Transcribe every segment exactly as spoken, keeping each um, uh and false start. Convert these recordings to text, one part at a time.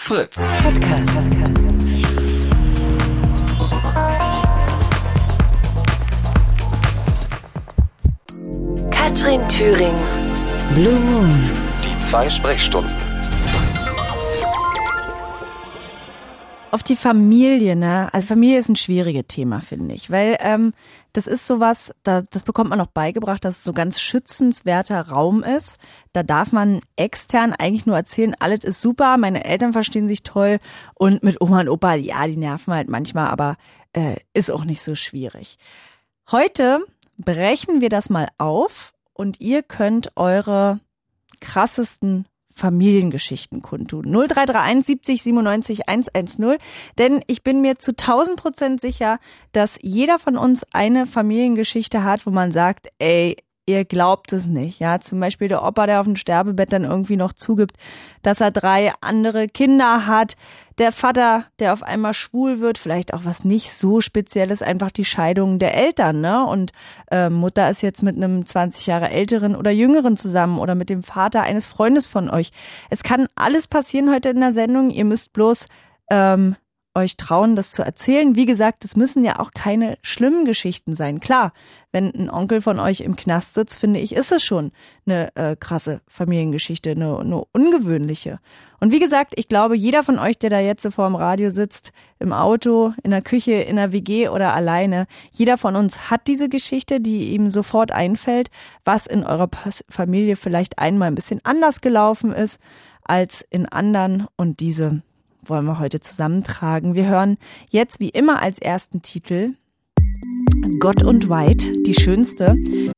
Fritz Podcast. Katrin Thüring, Blue Moon. Die zwei Sprechstunden. Auf die Familie, ne? Also Familie ist ein schwieriges Thema, finde ich, weil ähm, das ist sowas, da, das bekommt man auch beigebracht, dass es so ganz schützenswerter Raum ist. Da darf man extern eigentlich nur erzählen, alles ist super, meine Eltern verstehen sich toll und mit Oma und Opa, ja, die nerven halt manchmal, aber äh, ist auch nicht so schwierig. Heute brechen wir das mal auf und ihr könnt eure krassesten Familiengeschichten kundtun. null drei drei eins siebzig siebenundneunzig hundertzehn. Denn ich bin mir zu tausend Prozent sicher, dass jeder von uns eine Familiengeschichte hat, wo man sagt, ey, ihr glaubt es nicht. Ja, zum Beispiel der Opa, der auf dem Sterbebett dann irgendwie noch zugibt, dass er drei andere Kinder hat. Der Vater, der auf einmal schwul wird, vielleicht auch was nicht so Spezielles, einfach die Scheidung der Eltern, ne? Und äh, Mutter ist jetzt mit einem zwanzig Jahre älteren oder jüngeren zusammen oder mit dem Vater eines Freundes von euch. Es kann alles passieren heute in der Sendung. Ihr müsst bloß ähm, euch trauen, das zu erzählen. Wie gesagt, es müssen ja auch keine schlimmen Geschichten sein. Klar, wenn ein Onkel von euch im Knast sitzt, finde ich, ist es schon eine äh, krasse Familiengeschichte, eine, eine ungewöhnliche. Und wie gesagt, ich glaube, jeder von euch, der da jetzt vor dem Radio sitzt, im Auto, in der Küche, in der W G oder alleine, jeder von uns hat diese Geschichte, die ihm sofort einfällt, was in eurer Familie vielleicht einmal ein bisschen anders gelaufen ist als in anderen, und diese wollen wir heute zusammentragen. Wir hören jetzt wie immer als ersten Titel Gott und White, die schönste.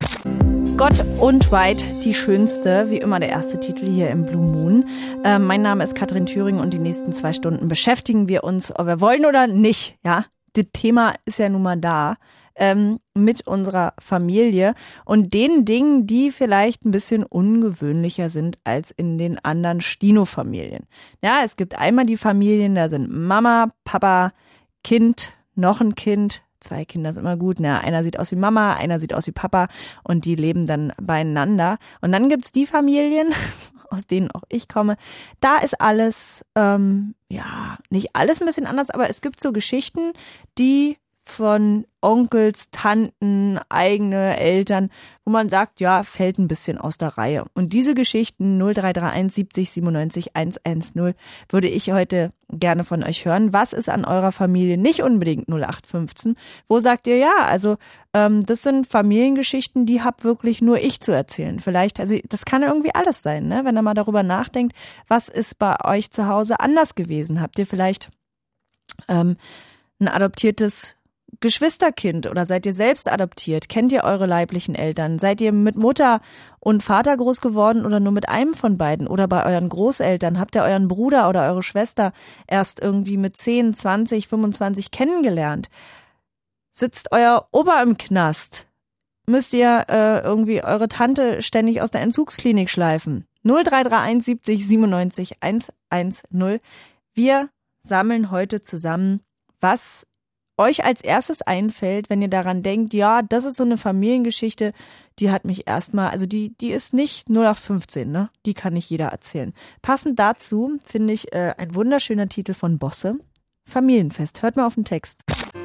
Gott und White, die schönste, wie immer der erste Titel hier im Blue Moon. Äh, mein Name ist Katrin Thüring und die nächsten zwei Stunden beschäftigen wir uns, ob wir wollen oder nicht. Ja, das Thema ist ja nun mal da. Ähm, mit unserer Familie und den Dingen, die vielleicht ein bisschen ungewöhnlicher sind als in den anderen Stino-Familien. Ja, es gibt einmal die Familien, da sind Mama, Papa, Kind, noch ein Kind. Zwei Kinder sind immer gut. Na, einer sieht aus wie Mama, einer sieht aus wie Papa und die leben dann beieinander. Und dann gibt's die Familien, aus denen auch ich komme. Da ist alles, ähm, ja, nicht alles ein bisschen anders, aber es gibt so Geschichten, die von Onkels, Tanten, eigene Eltern, wo man sagt, ja, fällt ein bisschen aus der Reihe. Und diese Geschichten null drei drei eins siebzig siebenundneunzig hundertzehn würde ich heute gerne von euch hören. Was ist an eurer Familie nicht unbedingt null acht fünfzehn? Wo sagt ihr, ja, also ähm, das sind Familiengeschichten, die hab wirklich nur ich zu erzählen. Vielleicht, also das kann irgendwie alles sein, ne? Wenn ihr mal darüber nachdenkt, was ist bei euch zu Hause anders gewesen? Habt ihr vielleicht ähm, ein adoptiertes Geschwisterkind oder seid ihr selbst adoptiert? Kennt ihr eure leiblichen Eltern? Seid ihr mit Mutter und Vater groß geworden oder nur mit einem von beiden? Oder bei euren Großeltern? Habt ihr euren Bruder oder eure Schwester erst irgendwie mit zehn, zwanzig, fünfundzwanzig kennengelernt? Sitzt euer Opa im Knast? Müsst ihr äh, irgendwie eure Tante ständig aus der Entzugsklinik schleifen? null drei drei eins siebzig siebenundneunzig hundertzehn. Wir sammeln heute zusammen, was euch als erstes einfällt, wenn ihr daran denkt, ja, das ist so eine Familiengeschichte, die hat mich erstmal, also die die ist nicht null acht fünfzehn, ne? Die kann nicht jeder erzählen. Passend dazu finde ich äh, ein wunderschöner Titel von Bosse, Familienfest. Hört mal auf den Text.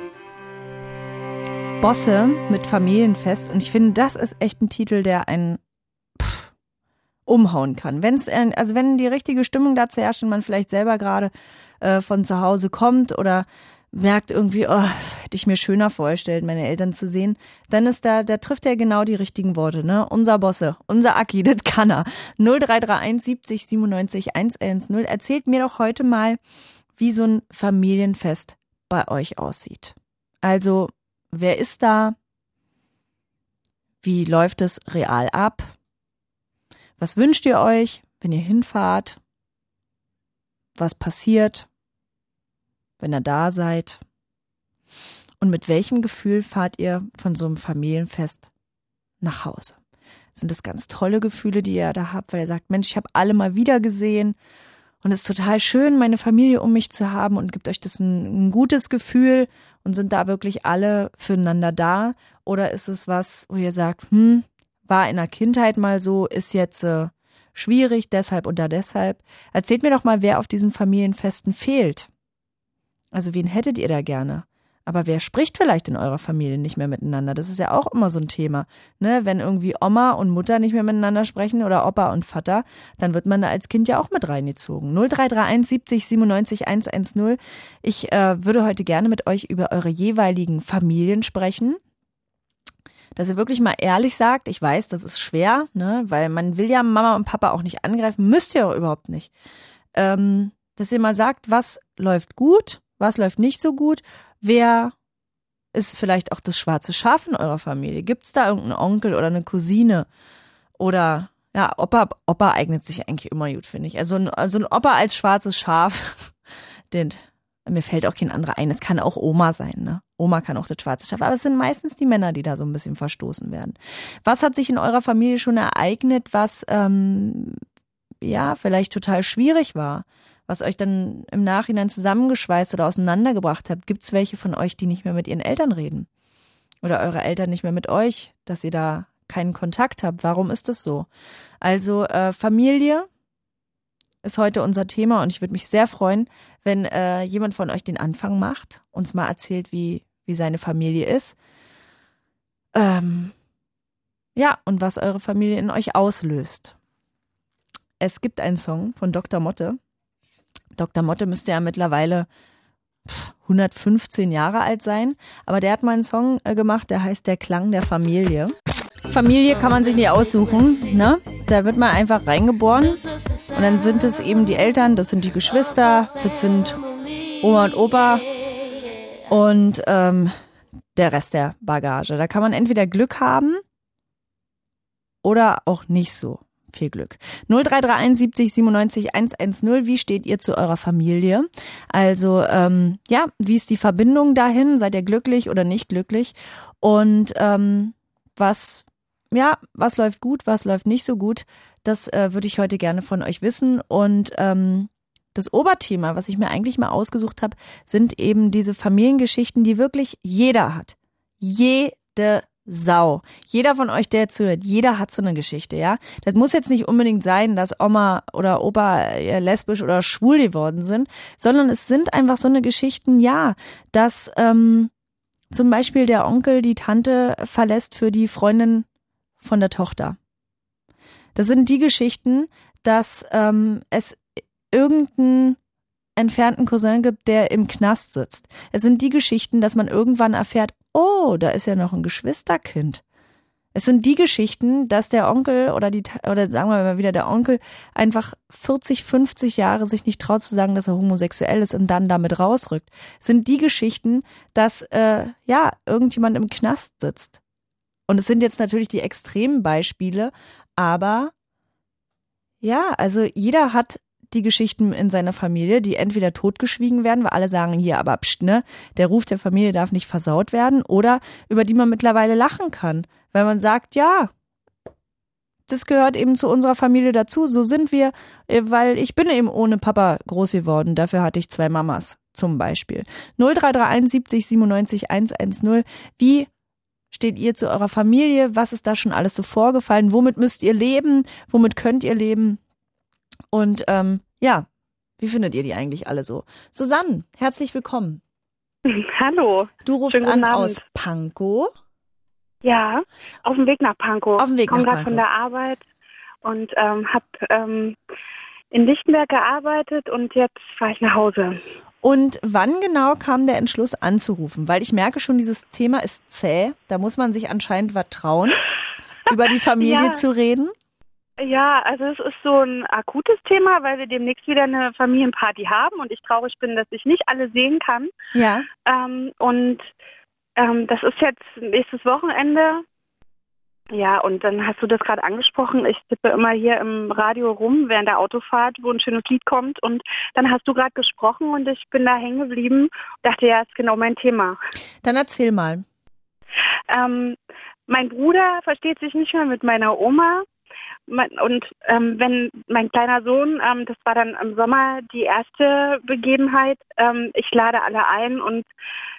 Bosse mit Familienfest, und ich finde, das ist echt ein Titel, der einen pff, umhauen kann. Wenn's, also wenn die richtige Stimmung dazu herrscht und man vielleicht selber gerade äh, von zu Hause kommt oder merkt irgendwie, oh, hätte ich mir schöner vorgestellt, meine Eltern zu sehen, dann ist da, da trifft er genau die richtigen Worte, ne? Unser Bosse, unser Aki, das kann er. null drei drei eins siebzig siebenundneunzig hundertzehn. Erzählt mir doch heute mal, wie so ein Familienfest bei euch aussieht. Also, wer ist da? Wie läuft es real ab? Was wünscht ihr euch, wenn ihr hinfahrt? Was passiert, wenn ihr da seid? Und mit welchem Gefühl fahrt ihr von so einem Familienfest nach Hause? Sind das ganz tolle Gefühle, die ihr da habt, weil ihr sagt, Mensch, ich habe alle mal wieder gesehen und es ist total schön, meine Familie um mich zu haben, und gibt euch das ein, ein gutes Gefühl und sind da wirklich alle füreinander da? Oder ist es was, wo ihr sagt, hm, war in der Kindheit mal so, ist jetzt äh, schwierig, deshalb oder deshalb. Erzählt mir doch mal, wer auf diesen Familienfesten fehlt. Also wen hättet ihr da gerne? Aber wer spricht vielleicht in eurer Familie nicht mehr miteinander? Das ist ja auch immer so ein Thema. Ne? Wenn irgendwie Oma und Mutter nicht mehr miteinander sprechen oder Opa und Vater, dann wird man da als Kind ja auch mit reingezogen. null drei drei eins siebzig siebenundneunzig hundertzehn. Ich äh, würde heute gerne mit euch über eure jeweiligen Familien sprechen. Dass ihr wirklich mal ehrlich sagt, ich weiß, das ist schwer, ne? Weil man will ja Mama und Papa auch nicht angreifen, müsst ihr auch überhaupt nicht. Ähm, dass ihr mal sagt, was läuft gut, was läuft nicht so gut. Wer ist vielleicht auch das schwarze Schaf in eurer Familie? Gibt es da irgendeinen Onkel oder eine Cousine? Oder, ja, Opa, Opa eignet sich eigentlich immer gut, finde ich. Also ein, also ein Opa als schwarzes Schaf, den, mir fällt auch kein anderer ein. Es kann auch Oma sein, ne? Oma kann auch das schwarze Schaf. Aber es sind meistens die Männer, die da so ein bisschen verstoßen werden. Was hat sich in eurer Familie schon ereignet, was, ähm, ja, vielleicht total schwierig war? Was euch dann im Nachhinein zusammengeschweißt oder auseinandergebracht habt? Gibt es welche von euch, die nicht mehr mit ihren Eltern reden? Oder eure Eltern nicht mehr mit euch, dass ihr da keinen Kontakt habt? Warum ist das so? Also äh, Familie ist heute unser Thema und ich würde mich sehr freuen, wenn äh, jemand von euch den Anfang macht, uns mal erzählt, wie, wie seine Familie ist. Ähm, ja, und was eure Familie in euch auslöst. Es gibt einen Song von Doktor Motte. Doktor Motte müsste ja mittlerweile hundertfünfzehn Jahre alt sein, aber der hat mal einen Song gemacht, der heißt Der Klang der Familie. Familie kann man sich nicht aussuchen, ne? Da wird man einfach reingeboren und dann sind es eben die Eltern, das sind die Geschwister, das sind Oma und Opa und ähm, der Rest der Bagage. Da kann man entweder Glück haben oder auch nicht so viel Glück. null drei drei eins siebzig siebenundneunzig hundertzehn. Wie steht ihr zu eurer Familie? Also, ähm, ja, wie ist die Verbindung dahin? Seid ihr glücklich oder nicht glücklich? Und ähm, was, ja, was läuft gut, was läuft nicht so gut? Das äh, würde ich heute gerne von euch wissen. Und ähm, das Oberthema, was ich mir eigentlich mal ausgesucht habe, sind eben diese Familiengeschichten, die wirklich jeder hat. Jede Sau. Jeder von euch, der zuhört, jeder hat so eine Geschichte, ja. Das muss jetzt nicht unbedingt sein, dass Oma oder Opa lesbisch oder schwul geworden sind, sondern es sind einfach so eine Geschichten, ja, dass ähm, zum Beispiel der Onkel die Tante verlässt für die Freundin von der Tochter. Das sind die Geschichten, dass ähm, es irgendeinen entfernten Cousin gibt, der im Knast sitzt. Es sind die Geschichten, dass man irgendwann erfährt, oh, da ist ja noch ein Geschwisterkind. Es sind die Geschichten, dass der Onkel oder die, oder sagen wir mal wieder der Onkel einfach vierzig, fünfzig Jahre sich nicht traut zu sagen, dass er homosexuell ist und dann damit rausrückt. Es sind die Geschichten, dass, äh, ja, irgendjemand im Knast sitzt. Und es sind jetzt natürlich die extremen Beispiele, aber ja, also jeder hat die Geschichten in seiner Familie, die entweder totgeschwiegen werden, weil alle sagen, hier, aber pst, ne, der Ruf der Familie darf nicht versaut werden, oder über die man mittlerweile lachen kann, weil man sagt, ja, das gehört eben zu unserer Familie dazu, so sind wir, weil ich bin eben ohne Papa groß geworden, dafür hatte ich zwei Mamas, zum Beispiel. null drei drei eins siebzig siebenundneunzig hundertzehn. Wie steht ihr zu eurer Familie? Was ist da schon alles so vorgefallen? Womit müsst ihr leben? Womit könnt ihr leben? Und ähm, ja, wie findet ihr die eigentlich alle so? Susanne, herzlich willkommen. Hallo. Du rufst an aus Pankow. Ja, auf dem Weg nach Pankow. Auf dem Weg nach Pankow. Ich komme gerade von der Arbeit und ähm, habe ähm, in Lichtenberg gearbeitet und jetzt fahre ich nach Hause. Und wann genau kam der Entschluss anzurufen? Weil ich merke schon, dieses Thema ist zäh. Da muss man sich anscheinend was trauen, über die Familie ja. zu reden. Ja, also es ist so ein akutes Thema, weil wir demnächst wieder eine Familienparty haben und ich traurig bin, dass ich nicht alle sehen kann. Ja. Ähm, und ähm, das ist jetzt nächstes Wochenende. Ja, und dann hast du das gerade angesprochen. Ich tippe immer hier im Radio rum während der Autofahrt, wo ein schönes Lied kommt. Und dann hast du gerade gesprochen und ich bin da hängen geblieben. Dachte, ja, ist genau mein Thema. Dann erzähl mal. Ähm, mein Bruder versteht sich nicht mehr mit meiner Oma. Und ähm, wenn mein kleiner Sohn, ähm, das war dann im Sommer die erste Begebenheit, ähm, ich lade alle ein und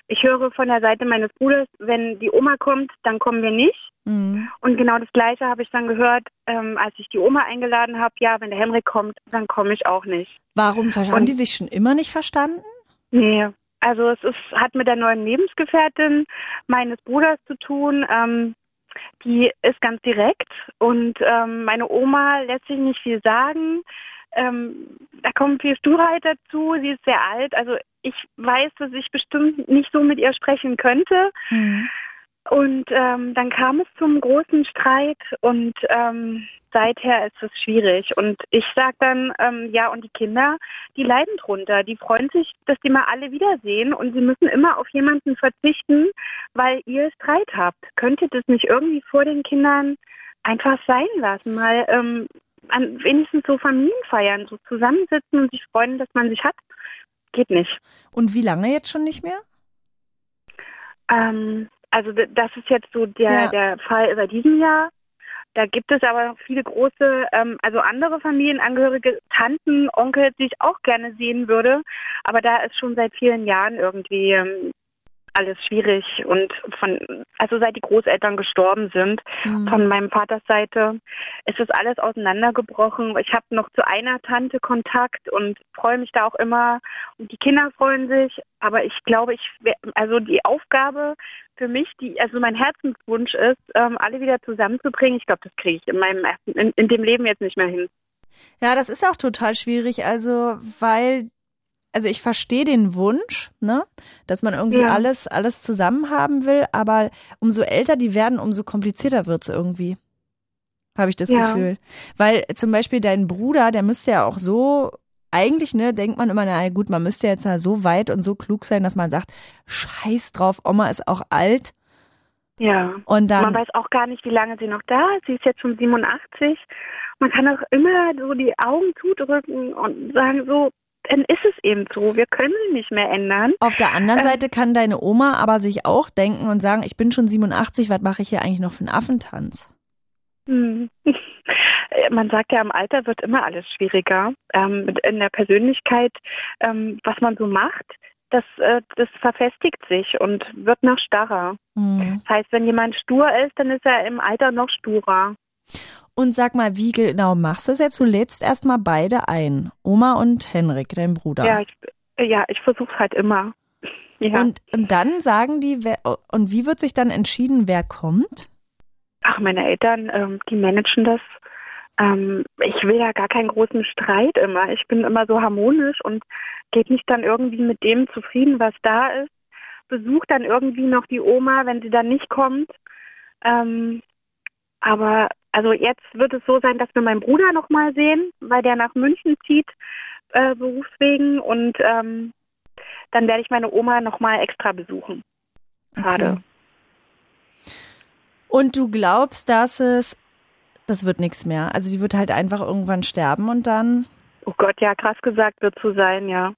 ich höre von der Seite meines Bruders, wenn die Oma kommt, dann kommen wir nicht. Mhm. Und genau das Gleiche habe ich dann gehört, ähm, als ich die Oma eingeladen habe. Ja, wenn der Henrik kommt, dann komme ich auch nicht. Warum haben Und- die sich schon immer nicht verstanden? Nee, also es ist, hat mit der neuen Lebensgefährtin meines Bruders zu tun. Ähm, die ist ganz direkt und ähm, meine Oma lässt sich nicht viel sagen. Ähm, da kommt viel Sturheit dazu. Sie ist sehr alt. Also ich weiß, dass ich bestimmt nicht so mit ihr sprechen könnte. Mhm. Und ähm, dann kam es zum großen Streit und ähm, seither ist es schwierig. Und ich sage dann, ähm, ja, und die Kinder, die leiden drunter. Die freuen sich, dass die mal alle wiedersehen und sie müssen immer auf jemanden verzichten, weil ihr Streit habt. Könnt ihr das nicht irgendwie vor den Kindern einfach sein lassen? Mal ähm, an wenigstens so Familienfeiern, so zusammensitzen und sich freuen, dass man sich hat? Geht nicht. Und wie lange jetzt schon nicht mehr? Ähm, also d- das ist jetzt so der, Ja. der Fall seit diesem Jahr. Da gibt es aber noch viele große, ähm, also andere Familienangehörige, Tanten, Onkel, die ich auch gerne sehen würde. Aber da ist schon seit vielen Jahren irgendwie ähm, alles schwierig. Und von, also seit die Großeltern gestorben sind, Mhm. von meinem Vaters Seite, ist das alles auseinandergebrochen. Ich habe noch zu einer Tante Kontakt und freue mich da auch immer. Und die Kinder freuen sich. Aber ich glaube, ich wär- also die Aufgabe für mich, die also mein Herzenswunsch ist, ähm, alle wieder zusammenzubringen. Ich glaube, das kriege ich in meinem ersten, in, in dem Leben jetzt nicht mehr hin. Ja, das ist auch total schwierig, also weil, also ich verstehe den Wunsch, ne, dass man irgendwie Ja. alles, alles zusammen haben will, aber umso älter die werden, umso komplizierter wird's irgendwie, habe ich das Ja. Gefühl. Weil zum Beispiel dein Bruder, der müsste ja auch so, eigentlich, ne, denkt man immer, na gut, man müsste jetzt ja so weit und so klug sein, dass man sagt, scheiß drauf, Oma ist auch alt Ja. und dann, Man weiß auch gar nicht, wie lange sie noch da ist. Sie ist jetzt schon siebenundachtzig. Man kann auch immer so die Augen zudrücken und sagen so, dann ist es eben so. Wir können sie nicht mehr ändern. auf der anderen Ähm. Seite kann deine Oma aber sich auch denken und sagen, ich bin schon siebenundachtzig, was mache ich hier eigentlich noch für einen Affentanz? Hm. Man sagt ja, im Alter wird immer alles schwieriger. Ähm, mit- in der Persönlichkeit, ähm, was man so macht, das, äh, das verfestigt sich und wird noch starrer. Mhm. Das heißt, wenn jemand stur ist, dann ist er im Alter noch sturer. Und sag mal, wie genau machst du es jetzt? Du lädst erstmal beide ein. Oma und Henrik, dein Bruder. Ja, ich, ja, ich versuche es halt immer. Ja. Und, und dann sagen die, wer, und wie wird sich dann entschieden, wer kommt? Ach, meine Eltern, ähm, die managen das. Ähm, ich will ja gar keinen großen Streit immer. Ich bin immer so harmonisch und gebe mich dann irgendwie mit dem zufrieden, was da ist. Besuche dann irgendwie noch die Oma, wenn sie dann nicht kommt. Ähm, aber also jetzt wird es so sein, dass wir meinen Bruder noch mal sehen, weil der nach München zieht, äh, berufswegen. Und ähm, dann werde ich meine Oma noch mal extra besuchen. Gerade. Okay. Und du glaubst, dass es, das wird nichts mehr. Also die wird halt einfach irgendwann sterben und dann, Oh Gott, ja, krass gesagt wird so sein, ja.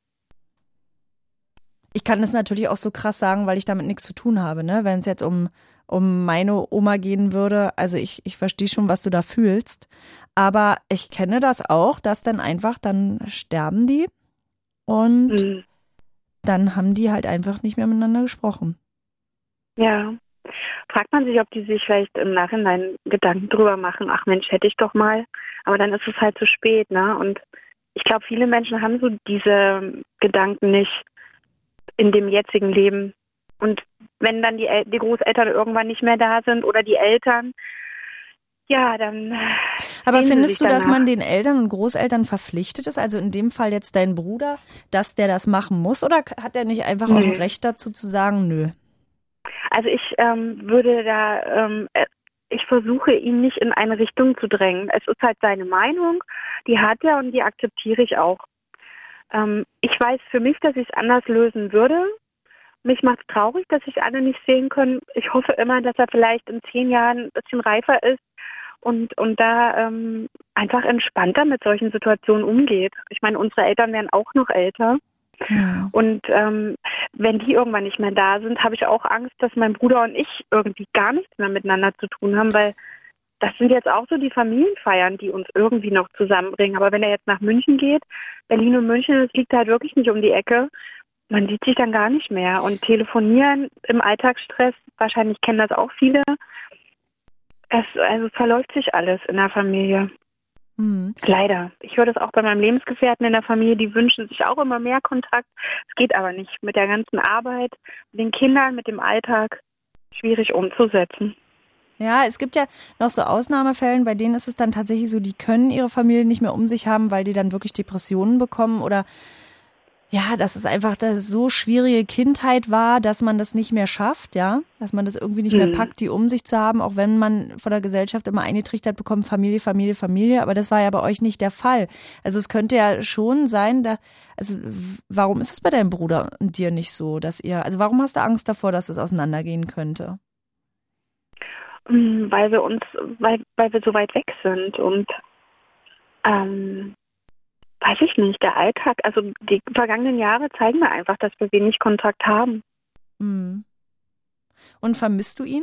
ich kann das natürlich auch so krass sagen, weil ich damit nichts zu tun habe, ne? Wenn es jetzt um, um meine Oma gehen würde, also ich, ich verstehe schon, was du da fühlst, aber ich kenne das auch, dass dann einfach, dann sterben die und Mhm. dann haben die halt einfach nicht mehr miteinander gesprochen. Ja. Fragt man sich, ob die sich vielleicht im Nachhinein Gedanken drüber machen, ach Mensch, hätte ich doch mal. Aber dann ist es halt zu spät, ne? Und ich glaube, viele Menschen haben so diese Gedanken nicht in dem jetzigen Leben. Und wenn dann die, El- die Großeltern irgendwann nicht mehr da sind oder die Eltern, ja, dann. Aber sehen sie findest sich du, dass danach. man den Eltern und Großeltern verpflichtet ist, also in dem Fall jetzt dein Bruder, dass der das machen muss, oder hat er nicht einfach auch ein Nee. Recht dazu zu sagen, nö? Also ich ähm, würde da, ähm, äh, ich versuche ihn nicht in eine Richtung zu drängen. Es ist halt seine Meinung, die hat er und die akzeptiere ich auch. Ähm, ich weiß für mich, dass ich es anders lösen würde. Mich macht es traurig, dass sich alle nicht sehen können. Ich hoffe immer, dass er vielleicht in zehn Jahren ein bisschen reifer ist und, und da ähm, einfach entspannter mit solchen Situationen umgeht. Ich meine, unsere Eltern werden auch noch älter. Hm. Und ähm, wenn die irgendwann nicht mehr da sind, habe ich auch Angst, dass mein Bruder und ich irgendwie gar nichts mehr miteinander zu tun haben, weil das sind jetzt auch so die Familienfeiern, die uns irgendwie noch zusammenbringen. Aber wenn er jetzt nach München geht, Berlin und München, das liegt halt wirklich nicht um die Ecke, man sieht sich dann gar nicht mehr. Und telefonieren im Alltagsstress, wahrscheinlich kennen das auch viele. Es, also es verläuft sich alles in der Familie. Mhm. Leider. Ich höre das auch bei meinem Lebensgefährten in der Familie, die wünschen sich auch immer mehr Kontakt. Es geht aber nicht. Mit der ganzen Arbeit, mit den Kindern, mit dem Alltag, schwierig umzusetzen. Ja, es gibt ja noch so Ausnahmefällen, bei denen ist es dann tatsächlich so, die können ihre Familie nicht mehr um sich haben, weil die dann wirklich Depressionen bekommen oder ja, dass es einfach das so schwierige Kindheit war, dass man das nicht mehr schafft, ja, dass man das irgendwie nicht mehr packt, die um sich zu haben, auch wenn man von der Gesellschaft immer eingetrichtert bekommt, Familie, Familie, Familie, aber das war ja bei euch nicht der Fall. Also es könnte ja schon sein, da, also warum ist es bei deinem Bruder und dir nicht so, dass ihr, also warum hast du Angst davor, dass es auseinandergehen könnte? Weil wir uns, weil, weil wir so weit weg sind und ähm, weiß ich nicht, der Alltag, also die vergangenen Jahre zeigen mir einfach, dass wir wenig Kontakt haben. Mhm. Und vermisst du ihn?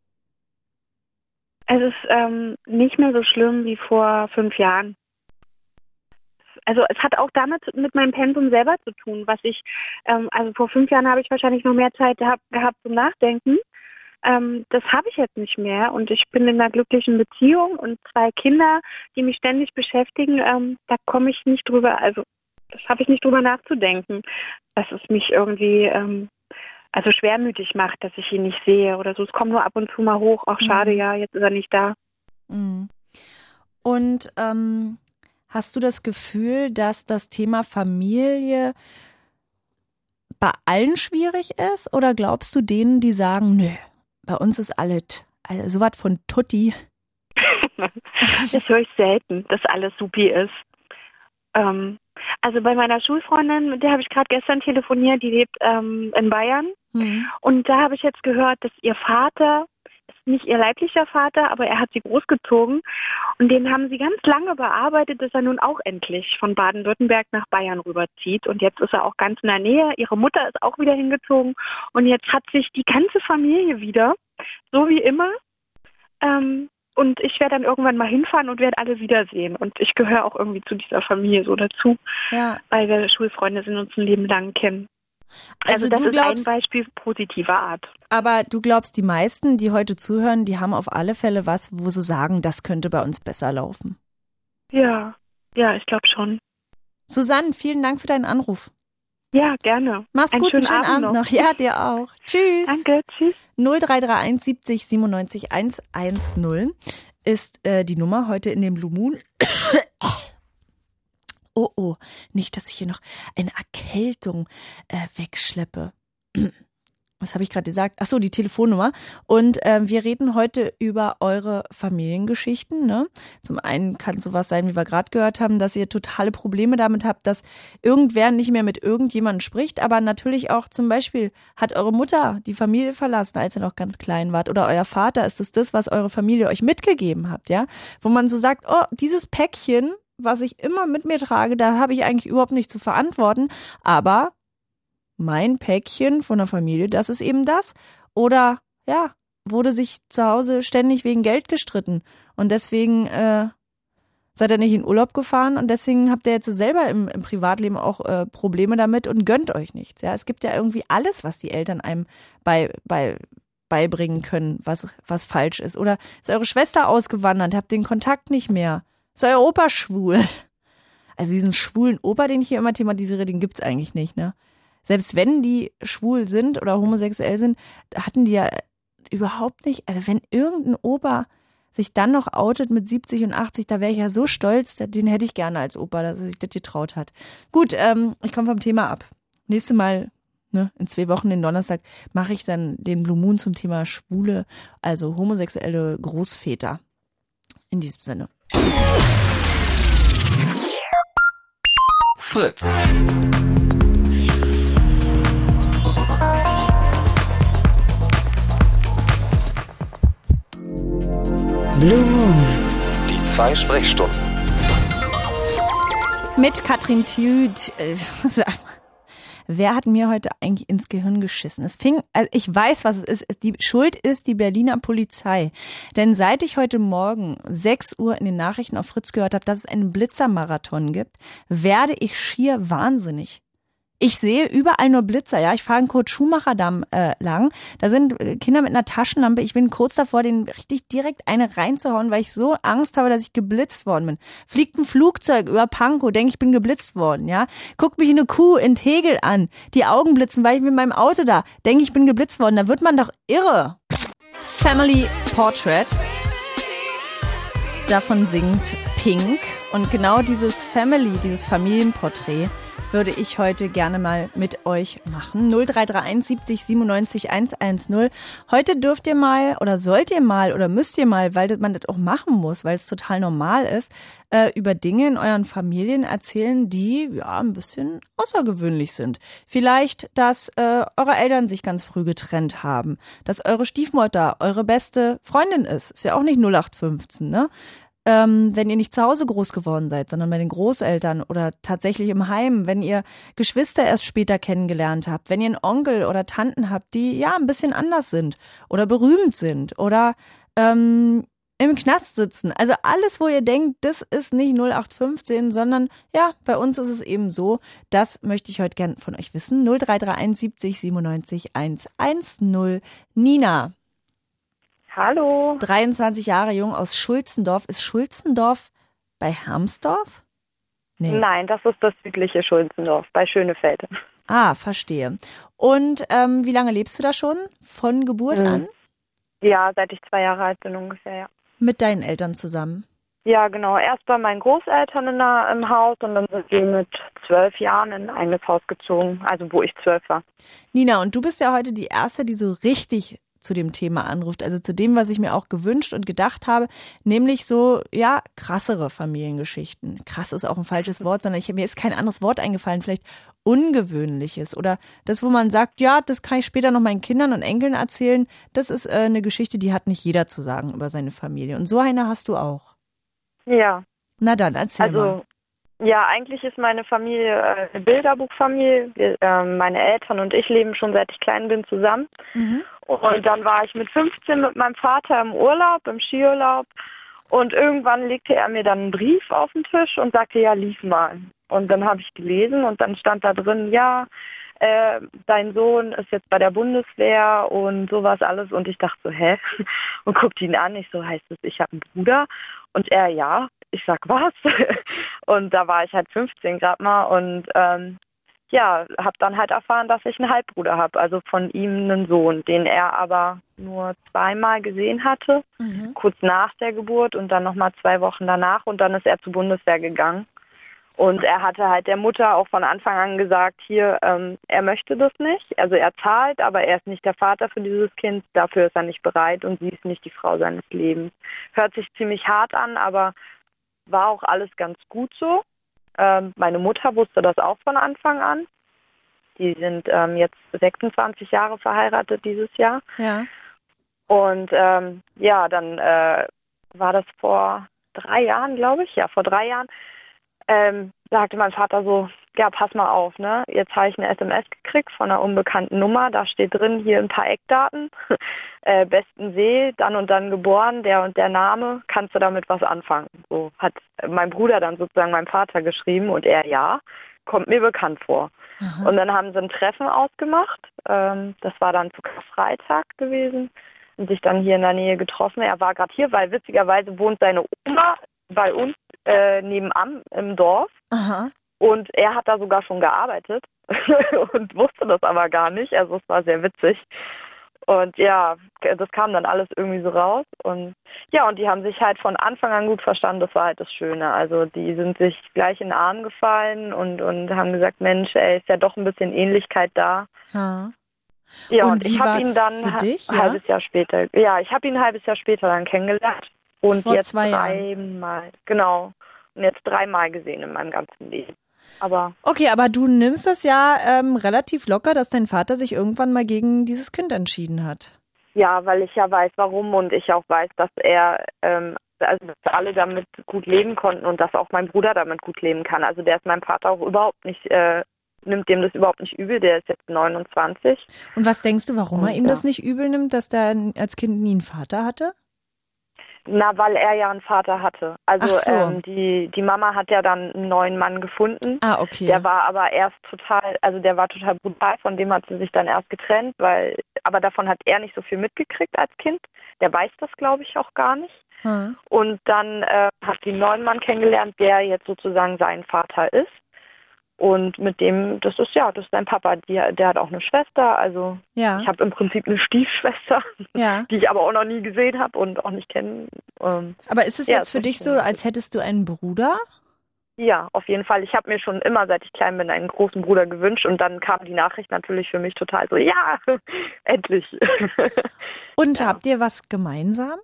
Es ist ähm, nicht mehr so schlimm wie vor fünf Jahren. Also es hat auch damit mit meinem Pensum selber zu tun, was ich, ähm, also vor fünf Jahren habe ich wahrscheinlich noch mehr Zeit gehabt, gehabt zum Nachdenken. Ähm, das habe ich jetzt nicht mehr und ich bin in einer glücklichen Beziehung und zwei Kinder, die mich ständig beschäftigen, ähm, da komme ich nicht drüber, also das habe ich nicht drüber nachzudenken, dass es mich irgendwie ähm, also schwermütig macht, dass ich ihn nicht sehe oder so. Es kommt nur ab und zu mal hoch, ach schade, Mhm. ja, jetzt ist er nicht da. Mhm. Und ähm, hast du das Gefühl, dass das Thema Familie bei allen schwierig ist oder glaubst du denen, die sagen, nö, bei uns ist alles, also sowas von Tutti? Das höre ich selten, dass alles supi ist. Ähm, also bei meiner Schulfreundin, mit der habe ich gerade gestern telefoniert, die lebt ähm, in Bayern. Mhm. Und da habe ich jetzt gehört, dass ihr Vater, ist nicht ihr leiblicher Vater, aber er hat sie großgezogen. Und den haben sie ganz lange bearbeitet, dass er nun auch endlich von Baden-Württemberg nach Bayern rüberzieht. Und jetzt ist er auch ganz in der Nähe. Ihre Mutter ist auch wieder hingezogen. Und jetzt hat sich die ganze Familie wieder, so wie immer. Ähm, und ich werde dann irgendwann mal hinfahren und werde alle wiedersehen. Und ich gehöre auch irgendwie zu dieser Familie so dazu, Ja. weil wir Schulfreunde sind und uns ein Leben lang kennen. Also, Also das du ist glaubst, ein Beispiel positiver Art. aber du glaubst, die meisten, die heute zuhören, die haben auf alle Fälle was, wo sie sagen, das könnte bei uns besser laufen. Ja, ja, ich glaube schon. Susanne, vielen Dank für deinen Anruf. Ja, gerne. Mach's Einen gut, schönen einen schönen Abend, Abend noch. Ja, dir auch. Tschüss. Danke, tschüss. null drei drei eins siebzig siebenundneunzig hundertzehn ist äh, die Nummer heute in dem Blue Moon. Oh, oh, nicht, dass ich hier noch eine Erkältung äh, wegschleppe. Was habe ich gerade gesagt? Ach so, die Telefonnummer. Und ähm, wir reden heute über eure Familiengeschichten. Ne? Zum einen kann sowas sein, wie wir gerade gehört haben, dass ihr totale Probleme damit habt, dass irgendwer nicht mehr mit irgendjemandem spricht. Aber natürlich auch zum Beispiel hat eure Mutter die Familie verlassen, als ihr noch ganz klein wart. Oder euer Vater, ist es das, was eure Familie euch mitgegeben habt, ja? Wo man so sagt, oh, dieses Päckchen, was ich immer mit mir trage, da habe ich eigentlich überhaupt nicht zu verantworten. Aber mein Päckchen von der Familie, das ist eben das. Oder, ja, wurde sich zu Hause ständig wegen Geld gestritten. Und deswegen äh, seid ihr nicht in Urlaub gefahren und deswegen habt ihr jetzt selber im, im Privatleben auch äh, Probleme damit und gönnt euch nichts. Ja, es gibt ja irgendwie alles, was die Eltern einem bei, bei, beibringen können, was, was falsch ist. Oder ist eure Schwester ausgewandert, habt den Kontakt nicht mehr. Ist euer Opa schwul? Also diesen schwulen Opa, den ich hier immer thematisiere, den gibt's eigentlich nicht, ne? Selbst wenn die schwul sind oder homosexuell sind, hatten die ja überhaupt nicht, also wenn irgendein Opa sich dann noch outet mit siebzig und achtzig, da wäre ich ja so stolz, den hätte ich gerne als Opa, dass er sich das getraut hat. Gut, ähm, ich komme vom Thema ab. Nächstes Mal, ne, in zwei Wochen, den Donnerstag, mache ich dann den Blue Moon zum Thema schwule, also homosexuelle Großväter. In diesem Sinne. Fritz. Blue Moon. Die zwei Sprechstunden. Mit Katrin Tüth. Äh, wer hat mir heute eigentlich ins Gehirn geschissen? Es fing, also ich weiß, was es ist. Die Schuld ist die Berliner Polizei. Denn seit ich heute Morgen sechs Uhr in den Nachrichten auf Fritz gehört habe, dass es einen Blitzermarathon gibt, werde ich schier wahnsinnig. Ich sehe überall nur Blitzer, ja. Ich fahre einen Kurt-Schumacher-Damm äh, lang. Da sind Kinder mit einer Taschenlampe. Ich bin kurz davor, denen richtig direkt eine reinzuhauen, weil ich so Angst habe, dass ich geblitzt worden bin. Fliegt ein Flugzeug über Pankow, denke ich bin geblitzt worden, ja. Guckt mich eine Kuh in Tegel an, die Augen blitzen, weil ich mit meinem Auto da denke ich bin geblitzt worden. Da wird man doch irre. Family Portrait. Davon singt Pink. Und genau dieses Family, dieses Familienporträt würde ich heute gerne mal mit euch machen. null drei drei eins siebzig siebenundneunzig hundertzehn. Heute dürft ihr mal oder sollt ihr mal oder müsst ihr mal, weil man das auch machen muss, weil es total normal ist, äh, über Dinge in euren Familien erzählen, die ja ein bisschen außergewöhnlich sind. Vielleicht, dass äh, eure Eltern sich ganz früh getrennt haben, dass eure Stiefmutter eure beste Freundin ist. Ist ja auch nicht null acht fünfzehn, ne? Ähm, wenn ihr nicht zu Hause groß geworden seid, sondern bei den Großeltern oder tatsächlich im Heim, wenn ihr Geschwister erst später kennengelernt habt, wenn ihr einen Onkel oder Tanten habt, die ja ein bisschen anders sind oder berühmt sind oder ähm, im Knast sitzen. Also alles, wo ihr denkt, das ist nicht null acht fünfzehn, sondern ja, bei uns ist es eben so. Das möchte ich heute gern von euch wissen. null drei drei eins siebzig siebenundneunzig hundertzehn. Nina. Hallo. dreiundzwanzig Jahre jung aus Schulzendorf. Ist Schulzendorf bei Hermsdorf? Nee. Nein, das ist das südliche Schulzendorf bei Schönefeld. Ah, verstehe. Und ähm, wie lange lebst du da schon? Von Geburt mhm. an? Ja, seit ich zwei Jahre alt bin ungefähr, ja. Mit deinen Eltern zusammen? Ja, genau. Erst bei meinen Großeltern in der, im Haus und dann sind wir mit zwölf Jahren in ein eigenes Haus gezogen, also wo ich zwölf war. Nina, und du bist ja heute die Erste, die so richtig zu dem Thema anruft, also zu dem, was ich mir auch gewünscht und gedacht habe, nämlich so, ja, krassere Familiengeschichten. Krass ist auch ein falsches Wort, sondern ich, mir ist kein anderes Wort eingefallen, vielleicht Ungewöhnliches oder das, wo man sagt, ja, das kann ich später noch meinen Kindern und Enkeln erzählen, das ist äh, eine Geschichte, die hat nicht jeder zu sagen über seine Familie und so eine hast du auch. Ja. Na dann, erzähl also, mal. Ja, eigentlich ist meine Familie äh, eine Bilderbuchfamilie. Wir, äh, meine Eltern und ich leben schon seit ich klein bin zusammen. Mhm. Und dann war ich mit fünfzehn mit meinem Vater im Urlaub, im Skiurlaub. Und irgendwann legte er mir dann einen Brief auf den Tisch und sagte, ja, lies mal. Und dann habe ich gelesen und dann stand da drin, ja, äh, dein Sohn ist jetzt bei der Bundeswehr und sowas alles. Und ich dachte so, hä? Und guckte ihn an. Ich so, heißt es, ich habe einen Bruder? Und er, ja. Ich sag, was? Und da war ich halt fünfzehn gerade mal und ähm, ja, habe dann halt erfahren, dass ich einen Halbbruder habe, also von ihm einen Sohn, den er aber nur zweimal gesehen hatte, mhm. kurz nach der Geburt und dann nochmal zwei Wochen danach und dann ist er zur Bundeswehr gegangen. Und er hatte halt der Mutter auch von Anfang an gesagt, hier, ähm, er möchte das nicht, also er zahlt, aber er ist nicht der Vater für dieses Kind, dafür ist er nicht bereit und sie ist nicht die Frau seines Lebens. Hört sich ziemlich hart an, aber war auch alles ganz gut so. Ähm, meine Mutter wusste das auch von Anfang an. Die sind ähm, jetzt sechsundzwanzig Jahre verheiratet dieses Jahr. Ja. Und ähm, ja, dann äh, war das vor drei Jahren, glaube ich. Ja, vor drei Jahren ähm, sagte mein Vater so, ja, pass mal auf, ne? Jetzt habe ich eine S M S gekriegt von einer unbekannten Nummer. Da steht drin, hier ein paar Eckdaten. äh, Bestensee, dann und dann geboren, der und der Name. Kannst du damit was anfangen? So hat mein Bruder dann sozusagen meinem Vater geschrieben und er, ja, kommt mir bekannt vor. Aha. Und dann haben sie ein Treffen ausgemacht. Ähm, das war dann zu Karfreitag gewesen. Und sich dann hier in der Nähe getroffen. Er war gerade hier, weil witzigerweise wohnt seine Oma bei uns äh, nebenan im Dorf. Aha. Und er hat da sogar schon gearbeitet und wusste das aber gar nicht. Also es war sehr witzig. Und ja, das kam dann alles irgendwie so raus. Und ja, und die haben sich halt von Anfang an gut verstanden. Das war halt das Schöne. Also die sind sich gleich in den Arm gefallen und, und haben gesagt, Mensch, ey, ist ja doch ein bisschen Ähnlichkeit da. Ja, ja und, und ich habe ihn dann für dich, ein ja? halbes Jahr später, ja, ich habe ihn ein halbes Jahr später dann kennengelernt. Und Vor jetzt zwei dreimal, genau. Und jetzt dreimal gesehen in meinem ganzen Leben. Aber okay, aber du nimmst das ja ähm, relativ locker, dass dein Vater sich irgendwann mal gegen dieses Kind entschieden hat. Ja, weil ich ja weiß, warum und ich auch weiß, dass er, ähm, also dass alle damit gut leben konnten und dass auch mein Bruder damit gut leben kann. Also der ist meinem Vater auch überhaupt nicht, äh, nimmt dem das überhaupt nicht übel, der ist jetzt neunundzwanzig. Und was denkst du, warum und, er ihm ja. das nicht übel nimmt, dass der als Kind nie einen Vater hatte? Na, weil er ja einen Vater hatte. Also Ach so. ähm, die, die Mama hat ja dann einen neuen Mann gefunden. Ah, okay. Der war aber erst total, also der war total brutal, von dem hat sie sich dann erst getrennt, weil, aber davon hat er nicht so viel mitgekriegt als Kind. Der weiß das, glaube ich, auch gar nicht. Hm. Und dann äh, hat sie einen neuen Mann kennengelernt, der jetzt sozusagen sein Vater ist. Und mit dem, das ist ja, das ist sein Papa, die, der hat auch eine Schwester, also Ja. ich habe im Prinzip eine Stiefschwester, Ja. die ich aber auch noch nie gesehen habe und auch nicht kenne. Ähm, Aber ist es ja, jetzt für das dich ist so, schön. als hättest du einen Bruder? Ja, auf jeden Fall. Ich habe mir schon immer, seit ich klein bin, einen großen Bruder gewünscht und dann kam die Nachricht natürlich für mich total so, ja, endlich. Und Ja. habt ihr was gemeinsam?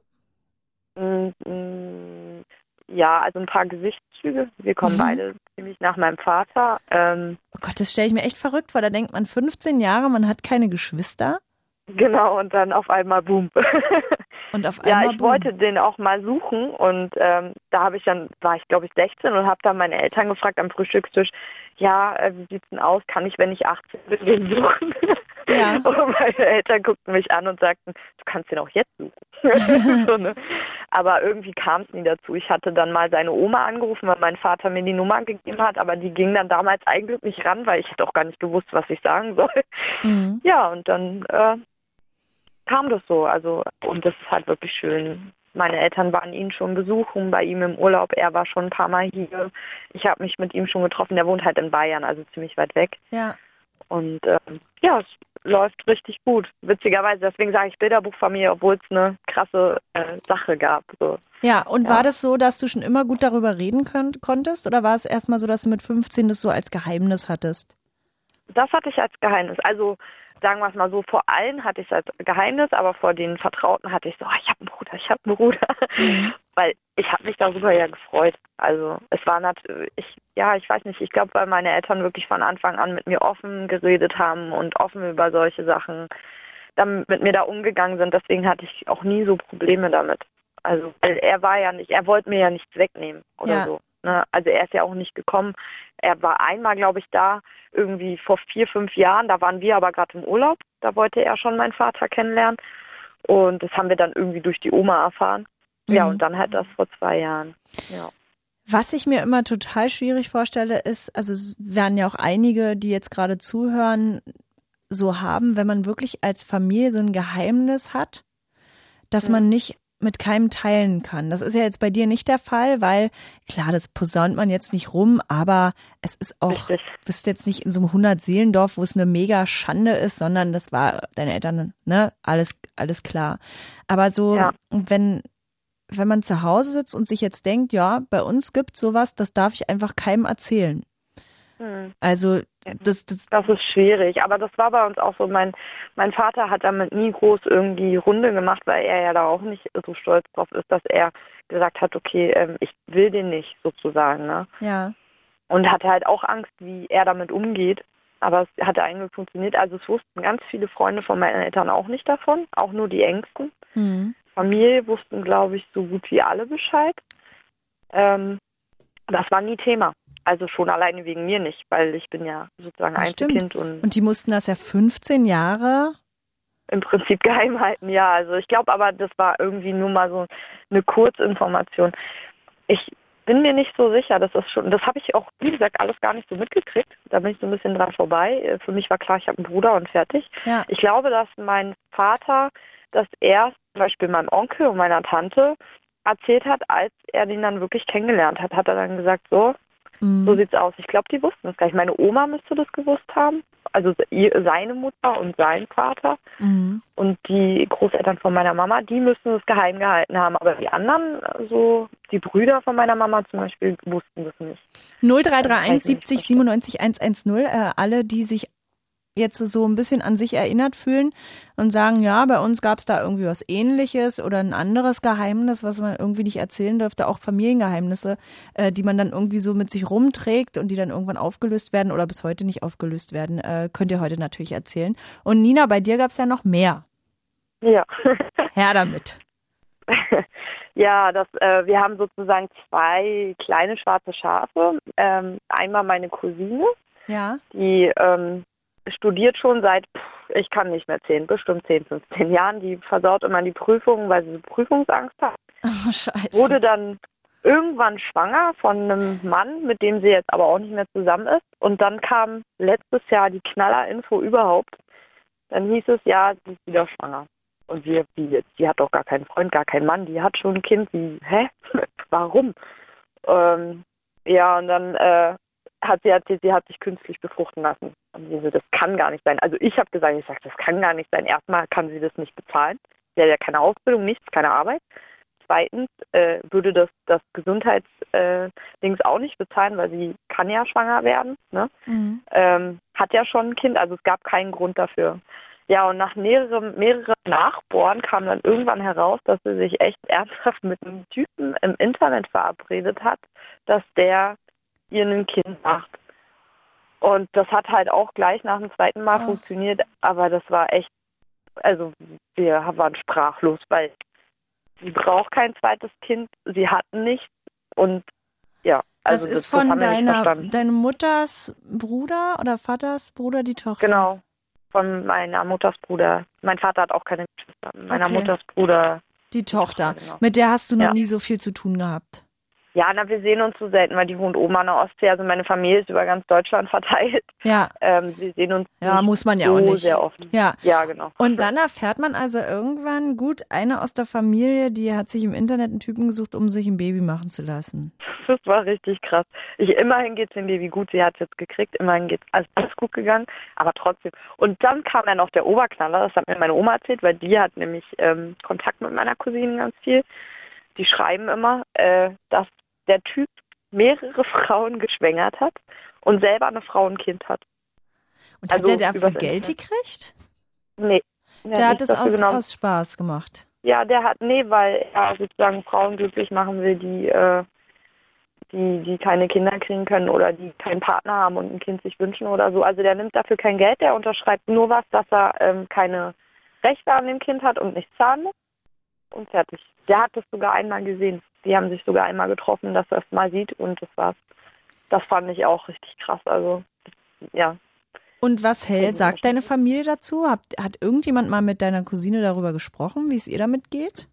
Mm, mm, Ja, also ein paar Gesichtszüge. Wir kommen Mhm. beide ziemlich nach meinem Vater. Ähm, Oh Gott, das stelle ich mir echt verrückt vor. Da denkt man fünfzehn Jahre, man hat keine Geschwister. genau, und dann auf einmal boom. Und auf Ja, einmal ich boom. wollte den auch mal suchen und ähm, da habe ich dann, war ich glaube ich sechzehn und habe dann meine Eltern gefragt am Frühstückstisch, ja, äh, wie sieht's denn aus, kann ich, wenn ich achtzehn bin, den suchen? Ja. Und meine Eltern guckten mich an und sagten, du kannst den auch jetzt suchen. So, ne? Aber irgendwie kam es nie dazu. Ich hatte dann mal seine Oma angerufen, weil mein Vater mir die Nummer gegeben hat, aber die ging dann damals eigentlich nicht ran, weil ich hätte auch gar nicht gewusst, was ich sagen soll. Mhm. Ja, und dann äh, kam das so. Also, und das ist halt wirklich schön. Meine Eltern waren ihn schon besuchen, bei ihm im Urlaub. Er war schon ein paar Mal hier. Ich habe mich mit ihm schon getroffen. Der wohnt halt in Bayern, also ziemlich weit weg. Ja. Und ähm, ja, es läuft richtig gut. Witzigerweise, deswegen sage ich Bilderbuchfamilie, obwohl es eine krasse äh, Sache gab. So. Ja, und Ja. war das so, dass du schon immer gut darüber reden könnt, konntest? Oder war es erstmal so, dass du mit fünfzehn das so als Geheimnis hattest? Das hatte ich als Geheimnis. Also sagen wir es mal so, vor allen hatte ich es als Geheimnis, aber vor den Vertrauten hatte ich so, oh, ich habe einen Bruder, ich habe einen Bruder. Mhm. Weil ich habe mich darüber ja gefreut. Also es war natürlich, ich, ja, ich weiß nicht, ich glaube, weil meine Eltern wirklich von Anfang an mit mir offen geredet haben und offen über solche Sachen dann mit mir da umgegangen sind. Deswegen hatte ich auch nie so Probleme damit. Also weil er war ja nicht, er wollte mir ja nichts wegnehmen oder Ja. so. Ne? Also er ist ja auch nicht gekommen. Er war einmal, glaube ich, da, irgendwie vor vier, fünf Jahren. Da waren wir aber gerade im Urlaub. Da wollte er schon meinen Vater kennenlernen. Und das haben wir dann irgendwie durch die Oma erfahren. Ja, Mhm. und dann halt das vor zwei Jahren. Ja. Was ich mir immer total schwierig vorstelle, ist, also es werden ja auch einige, die jetzt gerade zuhören, so haben, wenn man wirklich als Familie so ein Geheimnis hat, dass man nicht mit keinem teilen kann. Das ist ja jetzt bei dir nicht der Fall, weil klar, das posaunt man jetzt nicht rum, aber es ist auch, Richtig. du bist jetzt nicht in so einem hundert-Seelendorf, wo es eine mega Schande ist, sondern das war deine Eltern, ne, alles, alles klar. Aber so, Ja. wenn, wenn man zu Hause sitzt und sich jetzt denkt, ja, bei uns gibt's sowas, das darf ich einfach keinem erzählen. Hm. Also, das, das, Das ist schwierig, aber das war bei uns auch so. Mein, mein Vater hat damit nie groß irgendwie Runde gemacht, weil er ja da auch nicht so stolz drauf ist, dass er gesagt hat, okay, ähm, ich will den nicht sozusagen. Ne? ja, Und hatte halt auch Angst, wie er damit umgeht. Aber es hatte eigentlich funktioniert. Also es wussten ganz viele Freunde von meinen Eltern auch nicht davon, auch nur die Engsten. hm. Familie wussten, glaube ich, so gut wie alle Bescheid. Ähm, das war nie Thema. Also schon alleine wegen mir nicht, weil ich bin ja sozusagen Das stimmt. Einzelkind und Und die mussten das ja fünfzehn Jahre. im Prinzip geheim halten. Ja, also ich glaube aber, das war irgendwie nur mal so eine Kurzinformation. Ich bin mir nicht so sicher, das ist schon, das habe ich auch, wie gesagt, alles gar nicht so mitgekriegt. Da bin ich so ein bisschen dran vorbei. Für mich war klar, ich habe einen Bruder und fertig. Ja. Ich glaube, dass mein Vater das erst zum Beispiel meinem Onkel und meiner Tante erzählt hat, als er den dann wirklich kennengelernt hat, hat er dann gesagt, so, Mhm. so sieht's aus. Ich glaube, die wussten das gar nicht. Meine Oma müsste das gewusst haben, also ihr- seine Mutter und sein Vater. Mhm. Und die Großeltern von meiner Mama, die müssen es geheim gehalten haben. Aber die anderen, so die Brüder von meiner Mama zum Beispiel, wussten das nicht. null drei drei Das kann eins ich mir nicht siebzig siebenundneunzig hundertzehn, äh, alle, die sich jetzt so ein bisschen an sich erinnert fühlen und sagen, ja, bei uns gab es da irgendwie was Ähnliches oder ein anderes Geheimnis, was man irgendwie nicht erzählen dürfte, auch Familiengeheimnisse, äh, die man dann irgendwie so mit sich rumträgt und die dann irgendwann aufgelöst werden oder bis heute nicht aufgelöst werden, äh, könnt ihr heute natürlich erzählen. Und Nina, bei dir gab es ja noch mehr. Ja. Her damit. Ja, das, äh, wir haben sozusagen zwei kleine schwarze Schafe. Ähm, einmal meine Cousine, Ja. die ähm, studiert schon seit, pff, ich kann nicht mehr zehn, bestimmt zehn, fünfzehn Jahren. Die versaut immer die Prüfungen, weil sie so Prüfungsangst hat. Oh, scheiße. Wurde dann irgendwann schwanger von einem Mann, mit dem sie jetzt aber auch nicht mehr zusammen ist. Und dann kam letztes Jahr die Knallerinfo überhaupt. Dann hieß es, ja, sie ist wieder schwanger. Und sie, die, die hat doch gar keinen Freund, gar keinen Mann, die hat schon ein Kind. Wie, hä? Warum? Ähm, ja, und dann äh, hat sie erzählt, sie hat sich künstlich befruchten lassen. Und sie so, das kann gar nicht sein. Also ich habe gesagt, ich sage, das kann gar nicht sein. Erstmal kann sie das nicht bezahlen. Sie hat ja keine Ausbildung, nichts, keine Arbeit. Zweitens äh, würde das das Gesundheitsdings äh, auch nicht bezahlen, weil sie kann ja schwanger werden. Ne? Mhm. Ähm, hat ja schon ein Kind, also es gab keinen Grund dafür. Ja, und nach mehreren, mehreren Nachbohren kam dann irgendwann heraus, dass sie sich echt ernsthaft mit einem Typen im Internet verabredet hat, dass der ihr ein Kind macht. Und das hat halt auch gleich nach dem zweiten Mal Oh. funktioniert, aber das war echt, also wir waren sprachlos, weil sie braucht kein zweites Kind, sie hat nichts und ja, also das ist das, von das haben wir nicht deiner, verstanden. deiner Mutters Bruder oder Vaters Bruder, die Tochter? Genau, von meiner Mutters Bruder. Mein Vater hat auch keine Geschwister. Meiner Okay. Mutters Bruder. Die Tochter. Genau. Mit der hast du noch Ja. nie so viel zu tun gehabt. Ja, na, wir sehen uns so selten, weil die wohnt oben an der Ostsee. Also meine Familie ist über ganz Deutschland verteilt. Ja, Ähm, wir sehen uns ja, nicht muss man ja so auch nicht. sehr oft. Ja. Ja, genau. Und dann erfährt man also irgendwann, gut, eine aus der Familie, die hat sich im Internet einen Typen gesucht, um sich ein Baby machen zu lassen. Das war richtig krass. Ich, immerhin geht es dem Baby gut, sie hat es jetzt gekriegt, immerhin geht alles, alles gut gegangen, aber trotzdem. Und dann kam dann noch der Oberknaller, das hat mir meine Oma erzählt, weil die hat nämlich ähm, Kontakt mit meiner Cousine ganz viel. Die schreiben immer, äh, dass der Typ mehrere Frauen geschwängert hat und selber eine Frau ein Kind hat. Und hat Also der dafür übers Geld Internet. gekriegt? Nee. Der hat nichts es dafür aus, genommen. aus Spaß gemacht. Ja, der hat, nee, weil er sozusagen Frauen glücklich machen will, die, äh, die, die keine Kinder kriegen können oder die keinen Partner haben und ein Kind sich wünschen oder so. Also der nimmt dafür kein Geld, der unterschreibt nur was, dass er ähm, keine Rechte an dem Kind hat und nichts zahlen muss. Und fertig. Der hat das sogar einmal gesehen. Die haben sich sogar einmal getroffen, dass er es mal sieht und das war's. Das fand ich auch richtig krass. Also, ja. Und was Hell sagt deine Familie dazu? Hat, hat irgendjemand mal mit deiner Cousine darüber gesprochen, wie es ihr damit geht?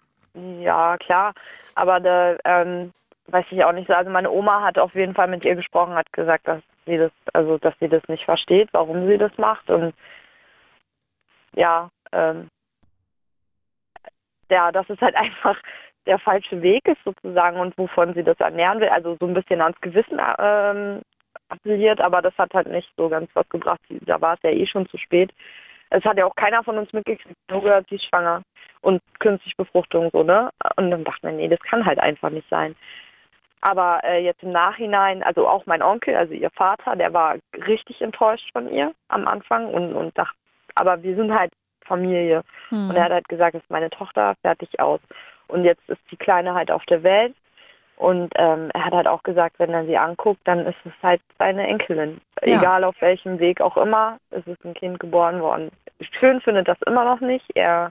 Ja, klar. Aber da ähm, weiß ich auch nicht so. Also meine Oma hat auf jeden Fall mit ihr gesprochen, hat gesagt, dass sie das, also dass sie das nicht versteht, warum sie das macht. Und ja, ähm, ja, dass es halt einfach der falsche Weg ist sozusagen und wovon sie das ernähren will. Also so ein bisschen ans Gewissen ähm, appelliert, aber das hat halt nicht so ganz was gebracht. Da war es ja eh schon zu spät. Es hat ja auch keiner von uns mitgekriegt, nur gehört, sie ist schwanger und künstliche Befruchtung so, ne? Und dann dachte man, nee, das kann halt einfach nicht sein. Aber äh, jetzt im Nachhinein, also auch mein Onkel, also ihr Vater, der war richtig enttäuscht von ihr am Anfang und, und dachte, aber wir sind halt Familie. Hm. Und er hat halt gesagt, das ist meine Tochter, fertig aus. Und jetzt ist die Kleine halt auf der Welt. Und ähm, er hat halt auch gesagt, wenn er sie anguckt, dann ist es halt seine Enkelin. Ja. Egal auf welchem Weg auch immer, es ist ein Kind geboren worden. Schön findet das immer noch nicht. Er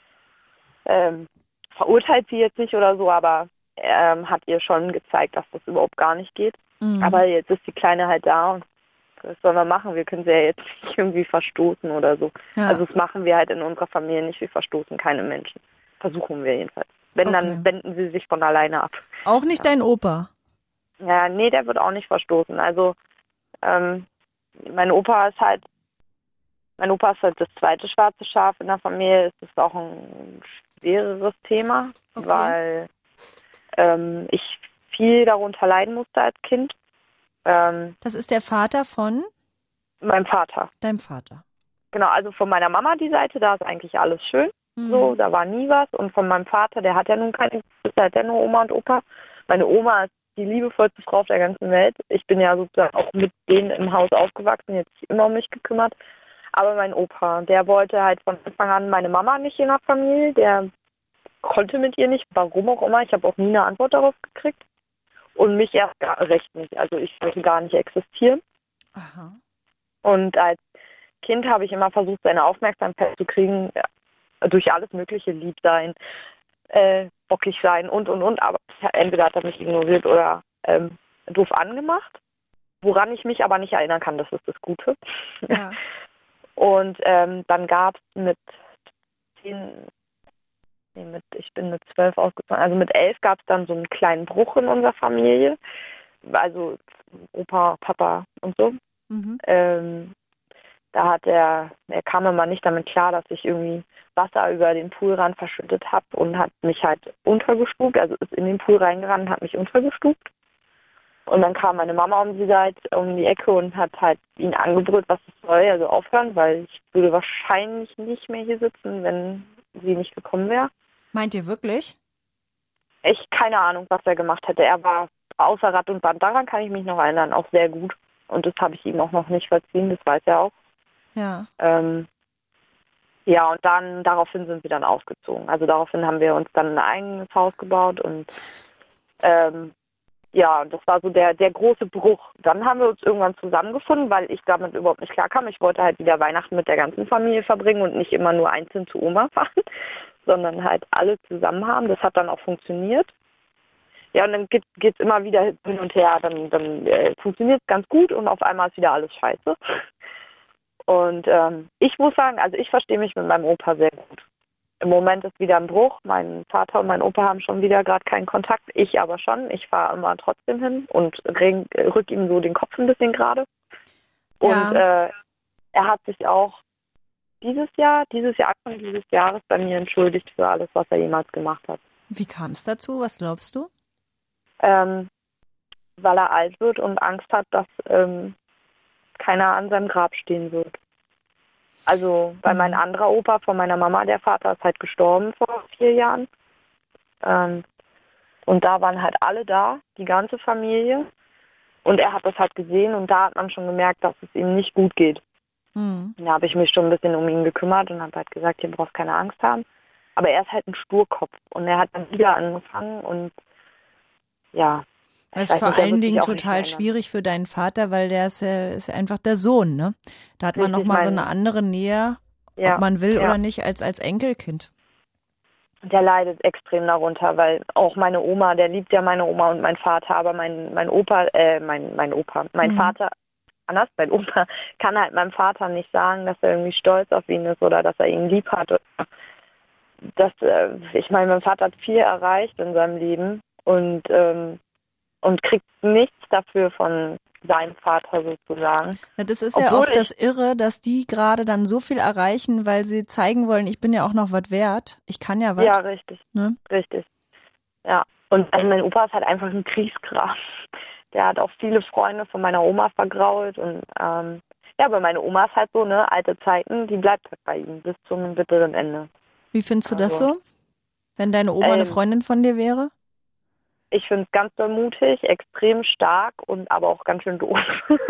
ähm, verurteilt sie jetzt nicht oder so, aber er ähm, hat ihr schon gezeigt, dass das überhaupt gar nicht geht. Mhm. Aber jetzt ist die Kleine halt da und was sollen wir machen? Wir können sie ja jetzt nicht irgendwie verstoßen oder so. Ja. Also das machen wir halt in unserer Familie nicht. Wir verstoßen keine Menschen. Versuchen wir jedenfalls. Wenn, Okay. dann wenden sie sich von alleine ab. Auch nicht dein Opa? Ja, nee, der wird auch nicht verstoßen. Also ähm, mein Opa ist halt, mein Opa ist halt das zweite schwarze Schaf in der Familie. Es ist auch ein schwereres Thema, Okay. weil ähm, ich viel darunter leiden musste als Kind. Ähm, Das ist der Vater von mein Vater. deinem Vater. Genau, also von meiner Mama die Seite, da ist eigentlich alles schön. Mhm. So, da war nie was. Und von meinem Vater, der hat ja nun keine, der hat ja nur Oma und Opa. Meine Oma ist die liebevollste Frau auf der ganzen Welt. Ich bin ja sozusagen auch mit denen im Haus aufgewachsen, jetzt sich immer um mich gekümmert. Aber mein Opa, der wollte halt von Anfang an meine Mama nicht in der Familie. Der konnte mit ihr nicht, warum auch immer. Ich habe auch nie eine Antwort darauf gekriegt. Und mich erst gar recht nicht. Also ich wollte gar nicht existieren. Aha. Und als Kind habe ich immer versucht, seine Aufmerksamkeit zu kriegen, ja, durch alles Mögliche, lieb sein, äh, bockig sein und, und, und. Aber entweder hat er mich ignoriert oder ähm, doof angemacht, woran ich mich aber nicht erinnern kann, das ist das Gute. Ja. Und ähm, dann gab es mit zehn, nee, mit, ich bin mit zwölf ausgezogen. Also mit elf gab es dann so einen kleinen Bruch in unserer Familie. Also Opa, Papa und so. Mhm. Ähm, da hat er, er kam immer nicht damit klar, dass ich irgendwie Wasser über den Poolrand verschüttet habe und hat mich halt untergestuft, also ist in den Pool reingerannt und hat mich untergestuft. Und dann kam meine Mama um die Seite, um die Ecke und hat halt ihn angebrüllt, was es soll, also aufhören, weil ich würde wahrscheinlich nicht mehr hier sitzen, wenn sie nicht gekommen wäre. Meint ihr wirklich? Ich keine Ahnung, was er gemacht hätte. Er war außer Rad und Band, daran kann ich mich noch erinnern, auch sehr gut. Und das habe ich ihm auch noch nicht verziehen, das weiß er auch. Ja. Ähm, ja, und dann, daraufhin sind wir dann ausgezogen. Also daraufhin haben wir uns dann ein eigenes Haus gebaut und ähm, ja, das war so der, der große Bruch. Dann haben wir uns irgendwann zusammengefunden, weil ich damit überhaupt nicht klarkam. Ich wollte halt wieder Weihnachten mit der ganzen Familie verbringen und nicht immer nur einzeln zu Oma fahren, sondern halt alle zusammen haben. Das hat dann auch funktioniert. Ja, und dann geht es immer wieder hin und her. Dann, dann äh, funktioniert es ganz gut und auf einmal ist wieder alles scheiße. Und ähm, ich muss sagen, also ich verstehe mich mit meinem Opa sehr gut. Im Moment ist wieder ein Bruch. Mein Vater und mein Opa haben schon wieder gerade keinen Kontakt. Ich aber schon. Ich fahre immer trotzdem hin und rück ihm so den Kopf ein bisschen gerade. Und Ja. äh, er hat sich auch dieses Jahr, dieses Jahr, Anfang dieses Jahres bei mir entschuldigt für alles, was er jemals gemacht hat. Wie kam es dazu? Was glaubst du? Ähm, weil er alt wird und Angst hat, dass ähm, keiner an seinem Grab stehen wird. Also, weil Mhm. mein anderer Opa von meiner Mama, der Vater, ist halt gestorben vor vier Jahren. Ähm, und da waren halt alle da, die ganze Familie. Und er hat das halt gesehen und da hat man schon gemerkt, dass es ihm nicht gut geht. Mhm. Da habe ich mich schon ein bisschen um ihn gekümmert und habe halt gesagt, ihr braucht keine Angst haben. Aber er ist halt ein Sturkopf und er hat dann wieder angefangen und ja. Das ich ist weiß vor nicht, der allen wird sich Dingen auch nicht total verändern. schwierig für deinen Vater, weil der ist, ja, ist ja einfach der Sohn, ne? Da hat man Richtig, nochmal so mein- eine andere Nähe, Ja, ob man will ja. oder nicht, als als Enkelkind. Der leidet extrem darunter, weil auch meine Oma, der liebt ja meine Oma und mein Vater, aber mein mein Opa, äh, mein mein Opa, mein Mhm. Vater, anders, mein Opa kann halt meinem Vater nicht sagen, dass er irgendwie stolz auf ihn ist oder dass er ihn lieb hat. Das, äh, ich meine, mein Vater hat viel erreicht in seinem Leben und ähm, und kriegt nichts dafür von seinem Vater sozusagen. Ja, das ist ja Obwohl oft ich- das Irre, dass die gerade dann so viel erreichen, weil sie zeigen wollen, ich bin ja auch noch was wert. Ich kann ja was. Ja, richtig. Ne? Richtig. Ja. Und also mein Opa ist halt einfach ein Kriegsgraf. Der hat auch viele Freunde von meiner Oma vergrault und ähm, ja, aber meine Oma ist halt so, ne, alte Zeiten, die bleibt halt bei ihm bis zum bitteren Ende. Wie findest du das Also, so? Wenn deine Oma eine ähm, Freundin von dir wäre? Ich finde es ganz doll mutig, extrem stark und aber auch ganz schön doof.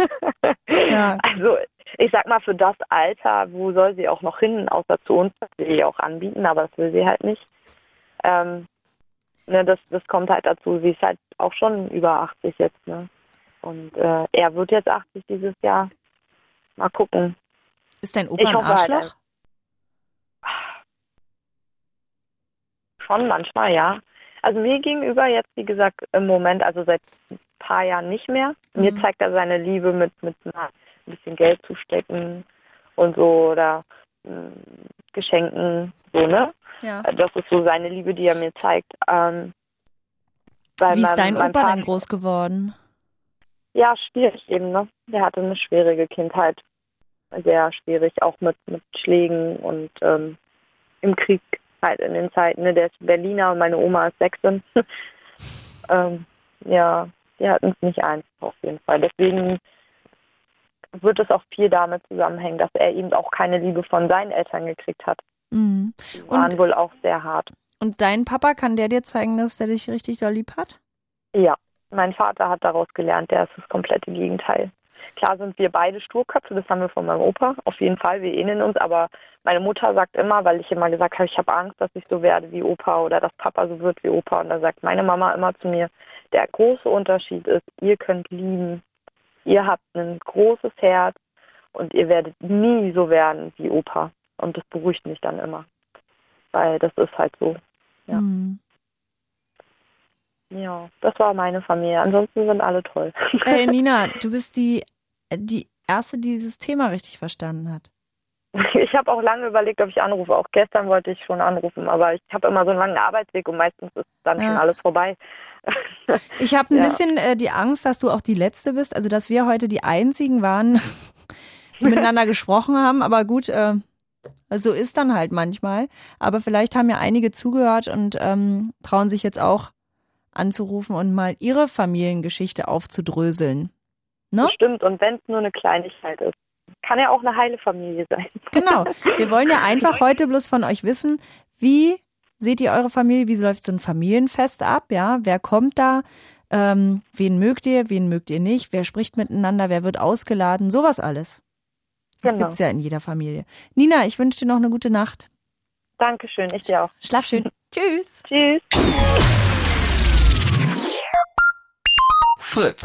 Ja. Also ich sag mal, für das Alter, wo soll sie auch noch hin, außer zu uns, das will sie auch anbieten, aber das will sie halt nicht. Ähm, ne, das, das kommt halt dazu, sie ist halt auch schon über achtzig jetzt, ne? Und äh, er wird jetzt achtzig dieses Jahr. Mal gucken. Ist dein Opa Ich ein hoffe halt Arschloch? Schon manchmal, ja. Also mir gegenüber jetzt, wie gesagt, im Moment, also seit ein paar Jahren nicht mehr. Mir Mhm. zeigt er seine Liebe mit, mit ein bisschen Geld zu stecken und so oder mh, Geschenken, so, ne? Ja. Das ist so seine Liebe, die er mir zeigt. Ähm, bei Wie ist meinem- dein meinem Opa denn Vater- groß geworden? Ja, schwierig eben, ne? Der hatte eine schwierige Kindheit. Sehr schwierig, auch mit, mit Schlägen und ähm, im Krieg halt in den Zeiten. Ne? Der ist Berliner und meine Oma ist Sächsin. ähm, ja, die hatten es nicht einfach auf jeden Fall. Deswegen wird es auch viel damit zusammenhängen, dass er eben auch keine Liebe von seinen Eltern gekriegt hat. Mhm. Die waren Und- wohl auch sehr hart. Und dein Papa, kann der dir zeigen, dass der dich richtig so lieb hat? Ja, mein Vater hat daraus gelernt, der ist das komplette Gegenteil. Klar sind wir beide Sturköpfe, das haben wir von meinem Opa, auf jeden Fall, wir ähneln uns, aber meine Mutter sagt immer, weil ich immer gesagt habe, ich habe Angst, dass ich so werde wie Opa oder dass Papa so wird wie Opa, und da sagt meine Mama immer zu mir, der große Unterschied ist, ihr könnt lieben, ihr habt ein großes Herz und ihr werdet nie so werden wie Opa, und das beruhigt mich dann immer, weil das ist halt so. Ja. Mhm. Ja, das war meine Familie. Ansonsten sind alle toll. Ey, Nina, du bist die, die Erste, die dieses Thema richtig verstanden hat. Ich habe auch lange überlegt, ob ich anrufe. Auch gestern wollte ich schon anrufen, aber ich habe immer so einen langen Arbeitsweg und meistens ist dann Ja. schon alles vorbei. Ich habe ein Ja. bisschen äh, die Angst, dass du auch die Letzte bist, also dass wir heute die Einzigen waren, die miteinander gesprochen haben. Aber gut, äh, so ist dann halt manchmal. Aber vielleicht haben ja einige zugehört und ähm, trauen sich jetzt auch anzurufen und mal ihre Familiengeschichte aufzudröseln. Ne? Bestimmt. Und wenn es nur eine Kleinigkeit ist. Kann ja auch eine heile Familie sein. Genau. Wir wollen ja einfach heute bloß von euch wissen, wie seht ihr eure Familie? Wie läuft so ein Familienfest ab? Ja, wer kommt da? Ähm, wen mögt ihr? Wen mögt ihr nicht? Wer spricht miteinander? Wer wird ausgeladen? Sowas alles. Das Genau. gibt's ja in jeder Familie. Nina, ich wünsche dir noch eine gute Nacht. Dankeschön, ich dir auch. Schlaf schön. Tschüss. Tschüss. Fritz.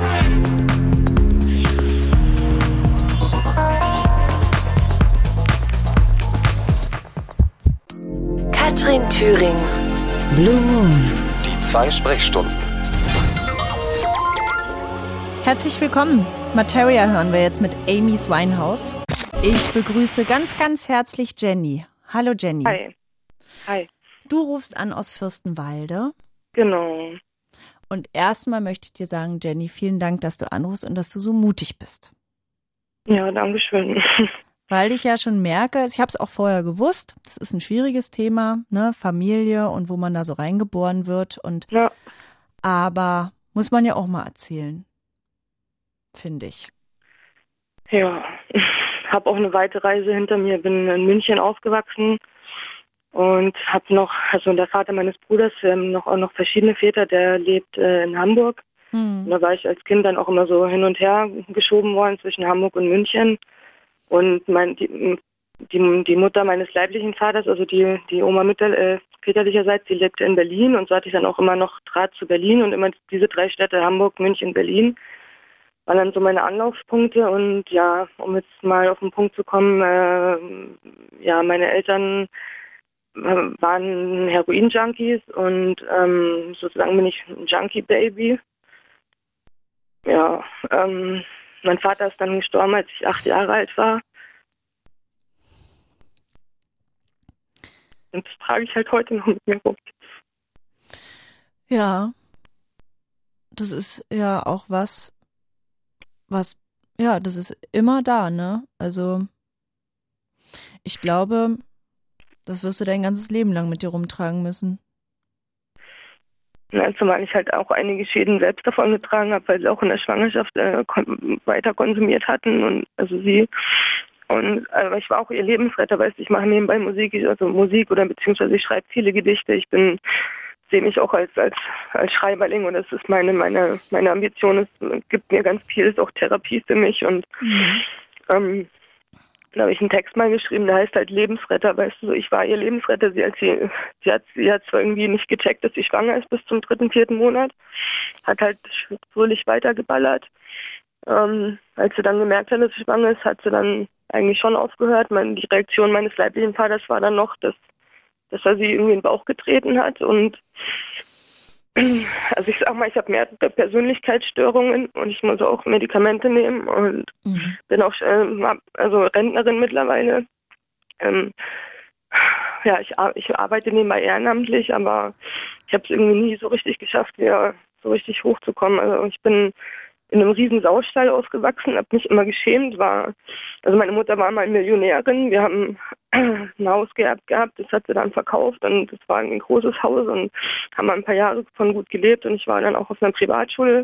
Katrin Thüring. Blue Moon. Die zwei Sprechstunden. Herzlich willkommen. Materia hören wir jetzt mit Amy's Winehouse. Ich begrüße ganz, ganz herzlich Jenny. Hallo Jenny. Hi. Hi. Du rufst an aus Fürstenwalde. Genau. Und erstmal möchte ich dir sagen, Jenny, vielen Dank, dass du anrufst und dass du so mutig bist. Ja, danke schön. Weil ich ja schon merke, ich habe es auch vorher gewusst, das ist ein schwieriges Thema, ne, Familie und wo man da so reingeboren wird. Und Ja. aber muss man ja auch mal erzählen, finde ich. Ja, ich habe auch eine weite Reise hinter mir, bin in München aufgewachsen und habe noch, also der Vater meines Bruders, wir haben noch, auch noch verschiedene Väter, der lebt äh, in Hamburg. Hm. Und da war ich als Kind dann auch immer so hin und her geschoben worden zwischen Hamburg und München. Und mein, die, die, die Mutter meines leiblichen Vaters, also die, die Oma Mütter, äh, väterlicherseits, die lebte in Berlin und so hatte ich dann auch immer noch Draht zu Berlin und immer diese drei Städte, Hamburg, München, Berlin, waren dann so meine Anlaufspunkte. Und ja, um jetzt mal auf den Punkt zu kommen, äh, ja, meine Eltern äh, waren Heroin-Junkies und ähm, sozusagen bin ich ein Junkie-Baby. Ja, ähm, mein Vater ist dann gestorben, als ich acht Jahre alt war. Und das trage ich halt heute noch mit mir rum. Ja, das ist ja auch was, was, ja, das ist immer da, ne? Also ich glaube, das wirst du dein ganzes Leben lang mit dir rumtragen müssen. Ja, zumal ich halt auch einige Schäden selbst davon getragen habe, weil sie auch in der Schwangerschaft äh, kon- weiter konsumiert hatten und also sie. Und also ich war auch ihr Lebensretter, weißt du, ich mache nebenbei Musik, also Musik oder beziehungsweise ich schreibe viele Gedichte. Ich bin, sehe mich auch als als als Schreiberling und das ist meine meine meine Ambition. Es gibt mir ganz viel, ist auch Therapie für mich und Mhm. ähm, da habe ich einen Text mal geschrieben, der heißt halt Lebensretter, weißt du, so, ich war ihr Lebensretter, sie, als sie, sie, hat, sie hat zwar irgendwie nicht gecheckt, dass sie schwanger ist bis zum dritten, vierten Monat, hat halt fröhlich weitergeballert. Ähm, als sie dann gemerkt hat, dass sie schwanger ist, hat sie dann eigentlich schon aufgehört. Meine, die Reaktion meines leiblichen Vaters war dann noch, dass, dass er sie irgendwie in den Bauch getreten hat und also ich sag mal, ich habe mehrere Persönlichkeitsstörungen und ich muss auch Medikamente nehmen und Mhm. bin auch äh, also Rentnerin mittlerweile. Ähm, ja, ich, ar- ich arbeite nebenbei ehrenamtlich, aber ich habe es irgendwie nie so richtig geschafft, wieder so richtig hochzukommen. Also ich bin in einem riesen Saustall aufgewachsen, habe mich immer geschämt, war, also meine Mutter war mal Millionärin, wir haben ein Haus geerbt gehabt, das hat sie dann verkauft und das war ein großes Haus und haben ein paar Jahre von gut gelebt und ich war dann auch auf einer Privatschule.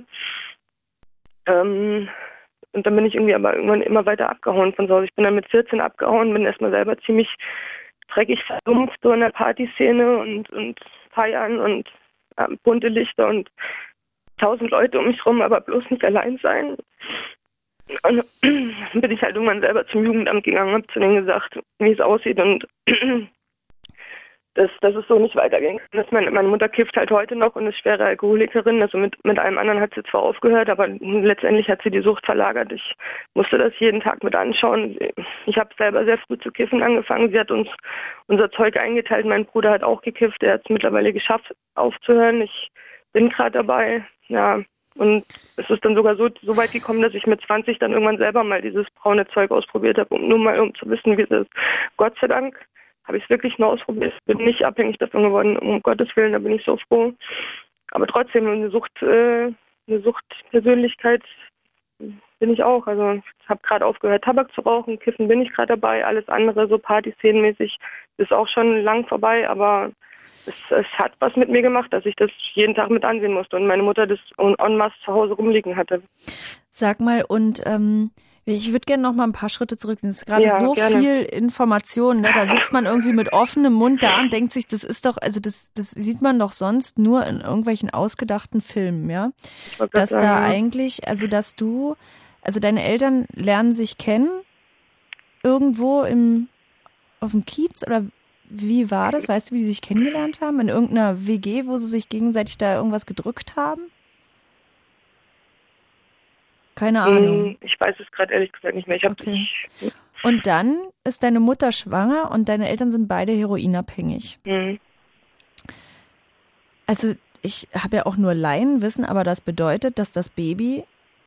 Ähm, und dann bin ich irgendwie aber irgendwann immer weiter abgehauen von zu Hause. Ich bin dann mit vierzehn abgehauen, bin erstmal selber ziemlich dreckig verdumpft so in der Partyszene und, und feiern und äh, bunte Lichter und tausend Leute um mich rum, aber bloß nicht allein sein. Und dann bin ich halt irgendwann selber zum Jugendamt gegangen, habe zu denen gesagt, wie es aussieht und dass, dass es so nicht weiterging. Dass meine, meine Mutter kifft halt heute noch und ist schwere Alkoholikerin. Also mit, mit einem anderen hat sie zwar aufgehört, aber letztendlich hat sie die Sucht verlagert. Ich musste das jeden Tag mit anschauen. Ich habe selber sehr früh zu kiffen angefangen. Sie hat uns unser Zeug eingeteilt. Mein Bruder hat auch gekifft. Er hat es mittlerweile geschafft, aufzuhören. Ich bin gerade dabei. Ja, Und es ist dann sogar so, so weit gekommen, dass ich mit zwanzig dann irgendwann selber mal dieses braune Zeug ausprobiert habe, um nur mal um zu wissen, wie es ist. Gott sei Dank habe ich es wirklich nur ausprobiert. Ich bin nicht abhängig davon geworden, um Gottes Willen, da bin ich so froh. Aber trotzdem, eine Sucht, äh, eine Suchtpersönlichkeit bin ich auch. Also ich habe gerade aufgehört, Tabak zu rauchen, Kiffen bin ich gerade dabei, alles andere, so Party-Szenenmäßig, ist auch schon lang vorbei, aber es, es hat was mit mir gemacht, dass ich das jeden Tag mit ansehen musste und meine Mutter das en masse zu Hause rumliegen hatte. Sag mal, und ähm, ich würde gerne noch mal ein paar Schritte zurück. Das ist gerade Ja, so gerne. viel Information, ne? Da sitzt man irgendwie mit offenem Mund da und denkt sich, das ist doch, also das, das sieht man doch sonst nur in irgendwelchen ausgedachten Filmen, ja? Dass sagen, da ja. eigentlich, also dass du, also deine Eltern lernen sich kennen irgendwo im auf dem Kiez oder wie war das? Weißt du, wie die sich kennengelernt haben? In irgendeiner W G, wo sie sich gegenseitig da irgendwas gedrückt haben? Keine Ahnung. Ich weiß es gerade ehrlich gesagt nicht mehr. Ich hab Okay. das, Und dann ist deine Mutter schwanger und deine Eltern sind beide heroinabhängig. hm. Also ich habe ja auch nur Laienwissen, aber das bedeutet, dass das Baby,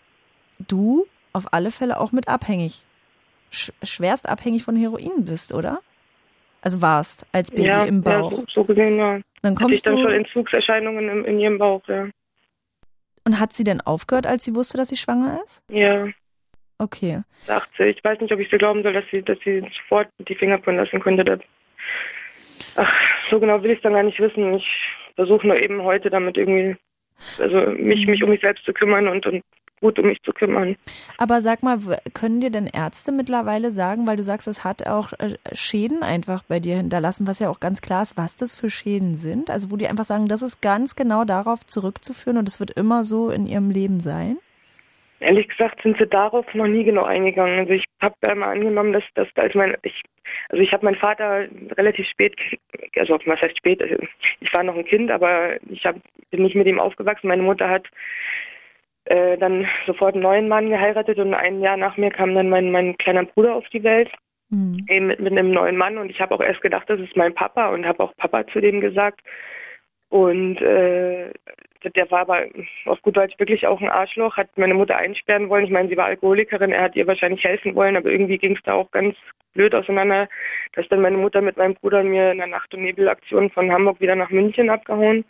du auf alle Fälle auch mit abhängig, sch- schwerst abhängig von Heroin bist, oder? Also warst als Baby ja, im Bauch. Ja, so, so gesehen, ja. Dann Hatte ich kommst dann schon du, Entzugserscheinungen in, in ihrem Bauch, ja. und hat sie denn aufgehört, als sie wusste, dass sie schwanger ist? Ja, Okay. sagt sie. Ich weiß nicht, ob ich sie glauben soll, dass sie, dass sie sofort die Finger von lassen könnte. Das, ach, so genau will ich es dann gar nicht wissen. Ich versuche nur eben heute damit irgendwie, also mich, mich um mich selbst zu kümmern und, und gut um mich zu kümmern. Aber sag mal, w- können dir denn Ärzte mittlerweile sagen, weil du sagst, es hat auch äh, Schäden einfach bei dir hinterlassen, was ja auch ganz klar ist, was das für Schäden sind? Also wo die einfach sagen, das ist ganz genau darauf zurückzuführen und es wird immer so in ihrem Leben sein? Ehrlich gesagt sind sie darauf noch nie genau eingegangen. Also ich habe einmal angenommen, dass das als mein ich also ich habe meinen Vater relativ spät, also was heißt spät, also ich war noch ein Kind, aber ich hab, bin nicht mit ihm aufgewachsen. Meine Mutter hat äh, dann sofort einen neuen Mann geheiratet und ein Jahr nach mir kam dann mein, mein kleiner Bruder auf die Welt, Hm. eben mit, mit einem neuen Mann und ich habe auch erst gedacht, das ist mein Papa und habe auch Papa zu dem gesagt. Und äh, der war aber auf gut Deutsch wirklich auch ein Arschloch, hat meine Mutter einsperren wollen. Ich meine, sie war Alkoholikerin, er hat ihr wahrscheinlich helfen wollen, aber irgendwie ging es da auch ganz blöd auseinander, dass dann meine Mutter mit meinem Bruder und mir in der Nacht- und Nebelaktion von Hamburg wieder nach München abgehauen.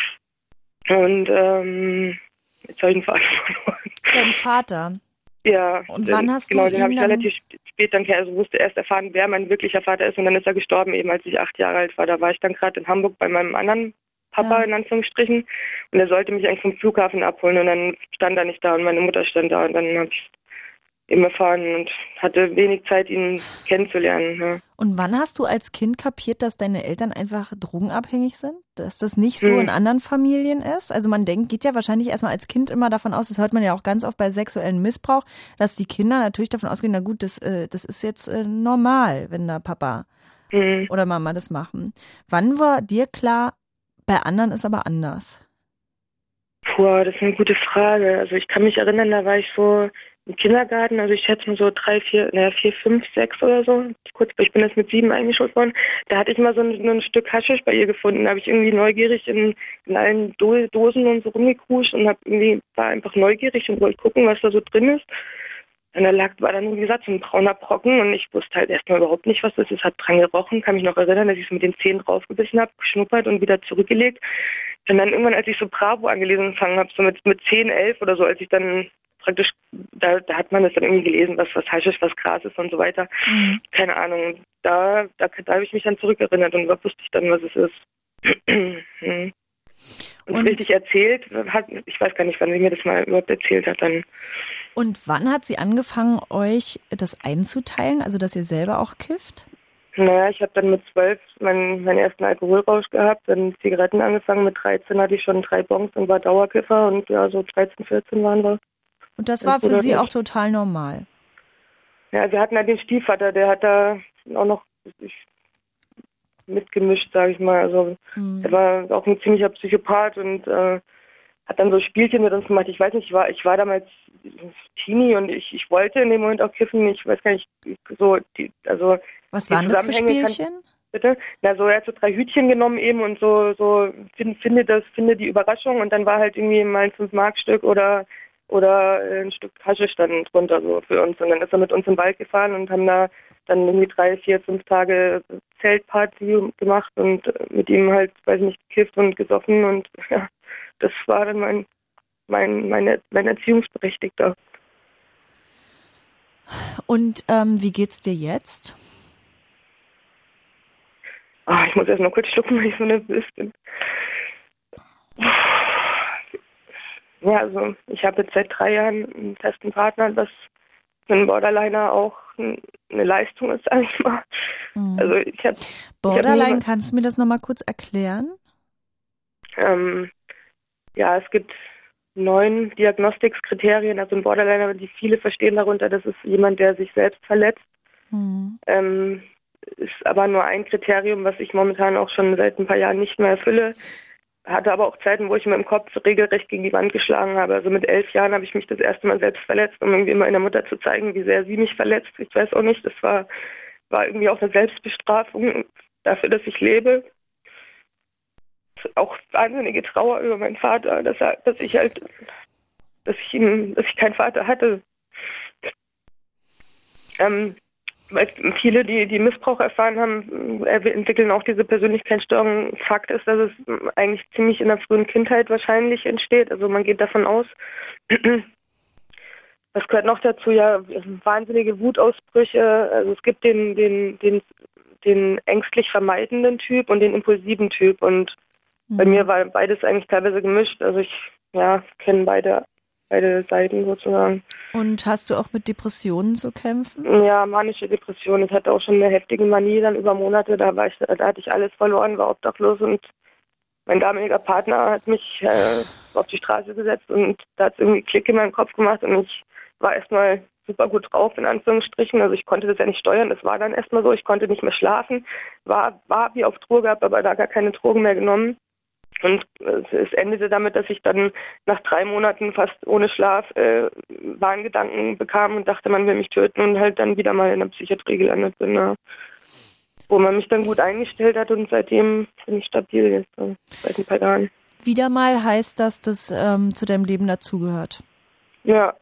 Und ähm, jetzt habe ich den Vater verloren. Dein Vater. Ja. Und dann, wann hast du genau, ihn den habe ich dann- relativ spät dann also wusste erst erfahren, wer mein wirklicher Vater ist und dann ist er gestorben, eben als ich acht Jahre alt war. Da war ich dann gerade in Hamburg bei meinem anderen Papa, Ja. in Anführungsstrichen, und er sollte mich eigentlich vom Flughafen abholen und dann stand er nicht da und meine Mutter stand da und dann habe ich eben erfahren und hatte wenig Zeit, ihn kennenzulernen. Ja. Und wann hast du als Kind kapiert, dass deine Eltern einfach drogenabhängig sind? Dass das nicht so Hm. in anderen Familien ist? Also man denkt, geht ja wahrscheinlich erstmal als Kind immer davon aus, das hört man ja auch ganz oft bei sexuellem Missbrauch, dass die Kinder natürlich davon ausgehen, na gut, das, äh, das ist jetzt äh, normal, wenn da Papa Hm. oder Mama das machen. Wann war dir klar, bei anderen ist aber anders? Puh, das ist eine gute Frage. Also ich kann mich erinnern, da war ich so im Kindergarten, also ich schätze mal so drei, vier, naja, vier, fünf, sechs oder so. Kurz, ich bin jetzt mit sieben eingeschult worden. Da hatte ich mal so ein, so ein Stück Haschisch bei ihr gefunden. Da habe ich irgendwie neugierig in, in allen Do- Dosen und so rumgekruscht und habe irgendwie, war einfach neugierig und wollte gucken, was da so drin ist. Und da lag, war dann, wie gesagt, so ein brauner Brocken und ich wusste halt erstmal überhaupt nicht, was das ist. Hat dran gerochen, kann mich noch erinnern, dass ich es mit den Zähnen draufgebissen habe, geschnuppert und wieder zurückgelegt. Und dann irgendwann, als ich so Bravo angelesen angefangen habe, so mit, mit zehn, elf oder so, als ich dann praktisch, da, da hat man das dann irgendwie gelesen, was, was Haschisch, was Gras ist und so weiter. Mhm. Keine Ahnung. Da, da, da habe ich mich dann zurückerinnert und da wusste ich dann, was es ist. Hm. Und, Und- richtig erzählt, hat, ich weiß gar nicht, wann sie mir das mal überhaupt erzählt hat, dann. Und wann hat sie angefangen, euch das einzuteilen, also dass ihr selber auch kifft? Naja, ich habe dann mit zwölf meinen, meinen ersten Alkoholrausch gehabt, dann Zigaretten angefangen. Mit dreizehn hatte ich schon drei Bongs und war Dauerkiffer und ja, so dreizehn, vierzehn waren wir. Und das war für Oder sie nicht. auch total normal. Ja, wir hatten halt den Stiefvater, der hat da auch noch ich, mitgemischt, sage ich mal. Also Mhm. er war auch ein ziemlicher Psychopath und äh, hat dann so Spielchen mit uns gemacht. Ich weiß nicht, ich war, ich war damals Teenie und ich, ich wollte in dem Moment auch kiffen. Ich weiß gar nicht, so, die, also Was die waren das für Zusammenhänge kann- Spielchen? Bitte? Na, so, er hat so drei Hütchen genommen eben und so, so, find, finde das, finde die Überraschung und dann war halt irgendwie mal ein fünf-Mark-Stück oder, oder ein Stück Haschisch dann drunter so für uns. Und dann ist er mit uns im Wald gefahren und haben da dann irgendwie drei, vier, fünf Tage Zeltparty gemacht und mit ihm halt, weiß nicht, gekifft und gesoffen und ja, das war dann mein, mein, meine, mein Erziehungsberechtigter. Und ähm, wie geht's dir jetzt? Ah, ich muss erst mal kurz schlucken, weil ich so nervös bin. Ja, also ich habe jetzt seit drei Jahren einen festen Partner, was für einen Borderliner auch eine Leistung ist, sag ich mal. Mhm. Also ich habe Borderline, ich hab kannst du mir das nochmal kurz erklären? Ähm, ja, es gibt neun Diagnostikkriterien, also ein Borderliner, die viele verstehen darunter, das ist jemand, der sich selbst verletzt. Mhm. Ähm, ist aber nur ein Kriterium, was ich momentan auch schon seit ein paar Jahren nicht mehr erfülle. Hatte aber auch Zeiten, wo ich mit dem Kopf regelrecht gegen die Wand geschlagen habe. Also mit elf Jahren habe ich mich das erste Mal selbst verletzt, um irgendwie meiner Mutter zu zeigen, wie sehr sie mich verletzt. Ich weiß auch nicht, das war, war irgendwie auch eine Selbstbestrafung dafür, dass ich lebe. Auch wahnsinnige Trauer über meinen Vater, dass er, dass ich halt, dass ich ihn, dass ich keinen Vater hatte. Ähm, weil viele, die, die Missbrauch erfahren haben, entwickeln auch diese Persönlichkeitsstörung. Fakt ist, dass es eigentlich ziemlich in der frühen Kindheit wahrscheinlich entsteht. Also man geht davon aus. Was gehört noch dazu? Ja, wahnsinnige Wutausbrüche. Also es gibt den, den, den, den ängstlich vermeidenden Typ und den impulsiven Typ. Und mhm. bei mir war beides eigentlich teilweise gemischt. Also ich ja, kenne beide beide Seiten sozusagen. Und hast du auch mit Depressionen zu kämpfen? Ja, manische Depression. Ich hatte auch schon eine heftige Manie dann über Monate. Da war ich, da hatte ich alles verloren, war obdachlos und mein damaliger Partner hat mich äh, auf die Straße gesetzt und da hat es irgendwie Klick in meinem Kopf gemacht und ich war erstmal super gut drauf, in Anführungsstrichen. Also ich konnte das ja nicht steuern, das war dann erstmal so. Ich konnte nicht mehr schlafen, war, war wie auf Droge, habe aber da gar keine Drogen mehr genommen. Und es endete damit, dass ich dann nach drei Monaten fast ohne Schlaf äh, Wahngedanken bekam und dachte, man will mich töten und halt dann wieder mal in der Psychiatrie gelandet bin, ja. Wo man mich dann gut eingestellt hat und seitdem bin ich stabil jetzt, so, seit ein paar Jahren. Wieder mal heißt das, dass ähm, zu deinem Leben dazugehört? Ja.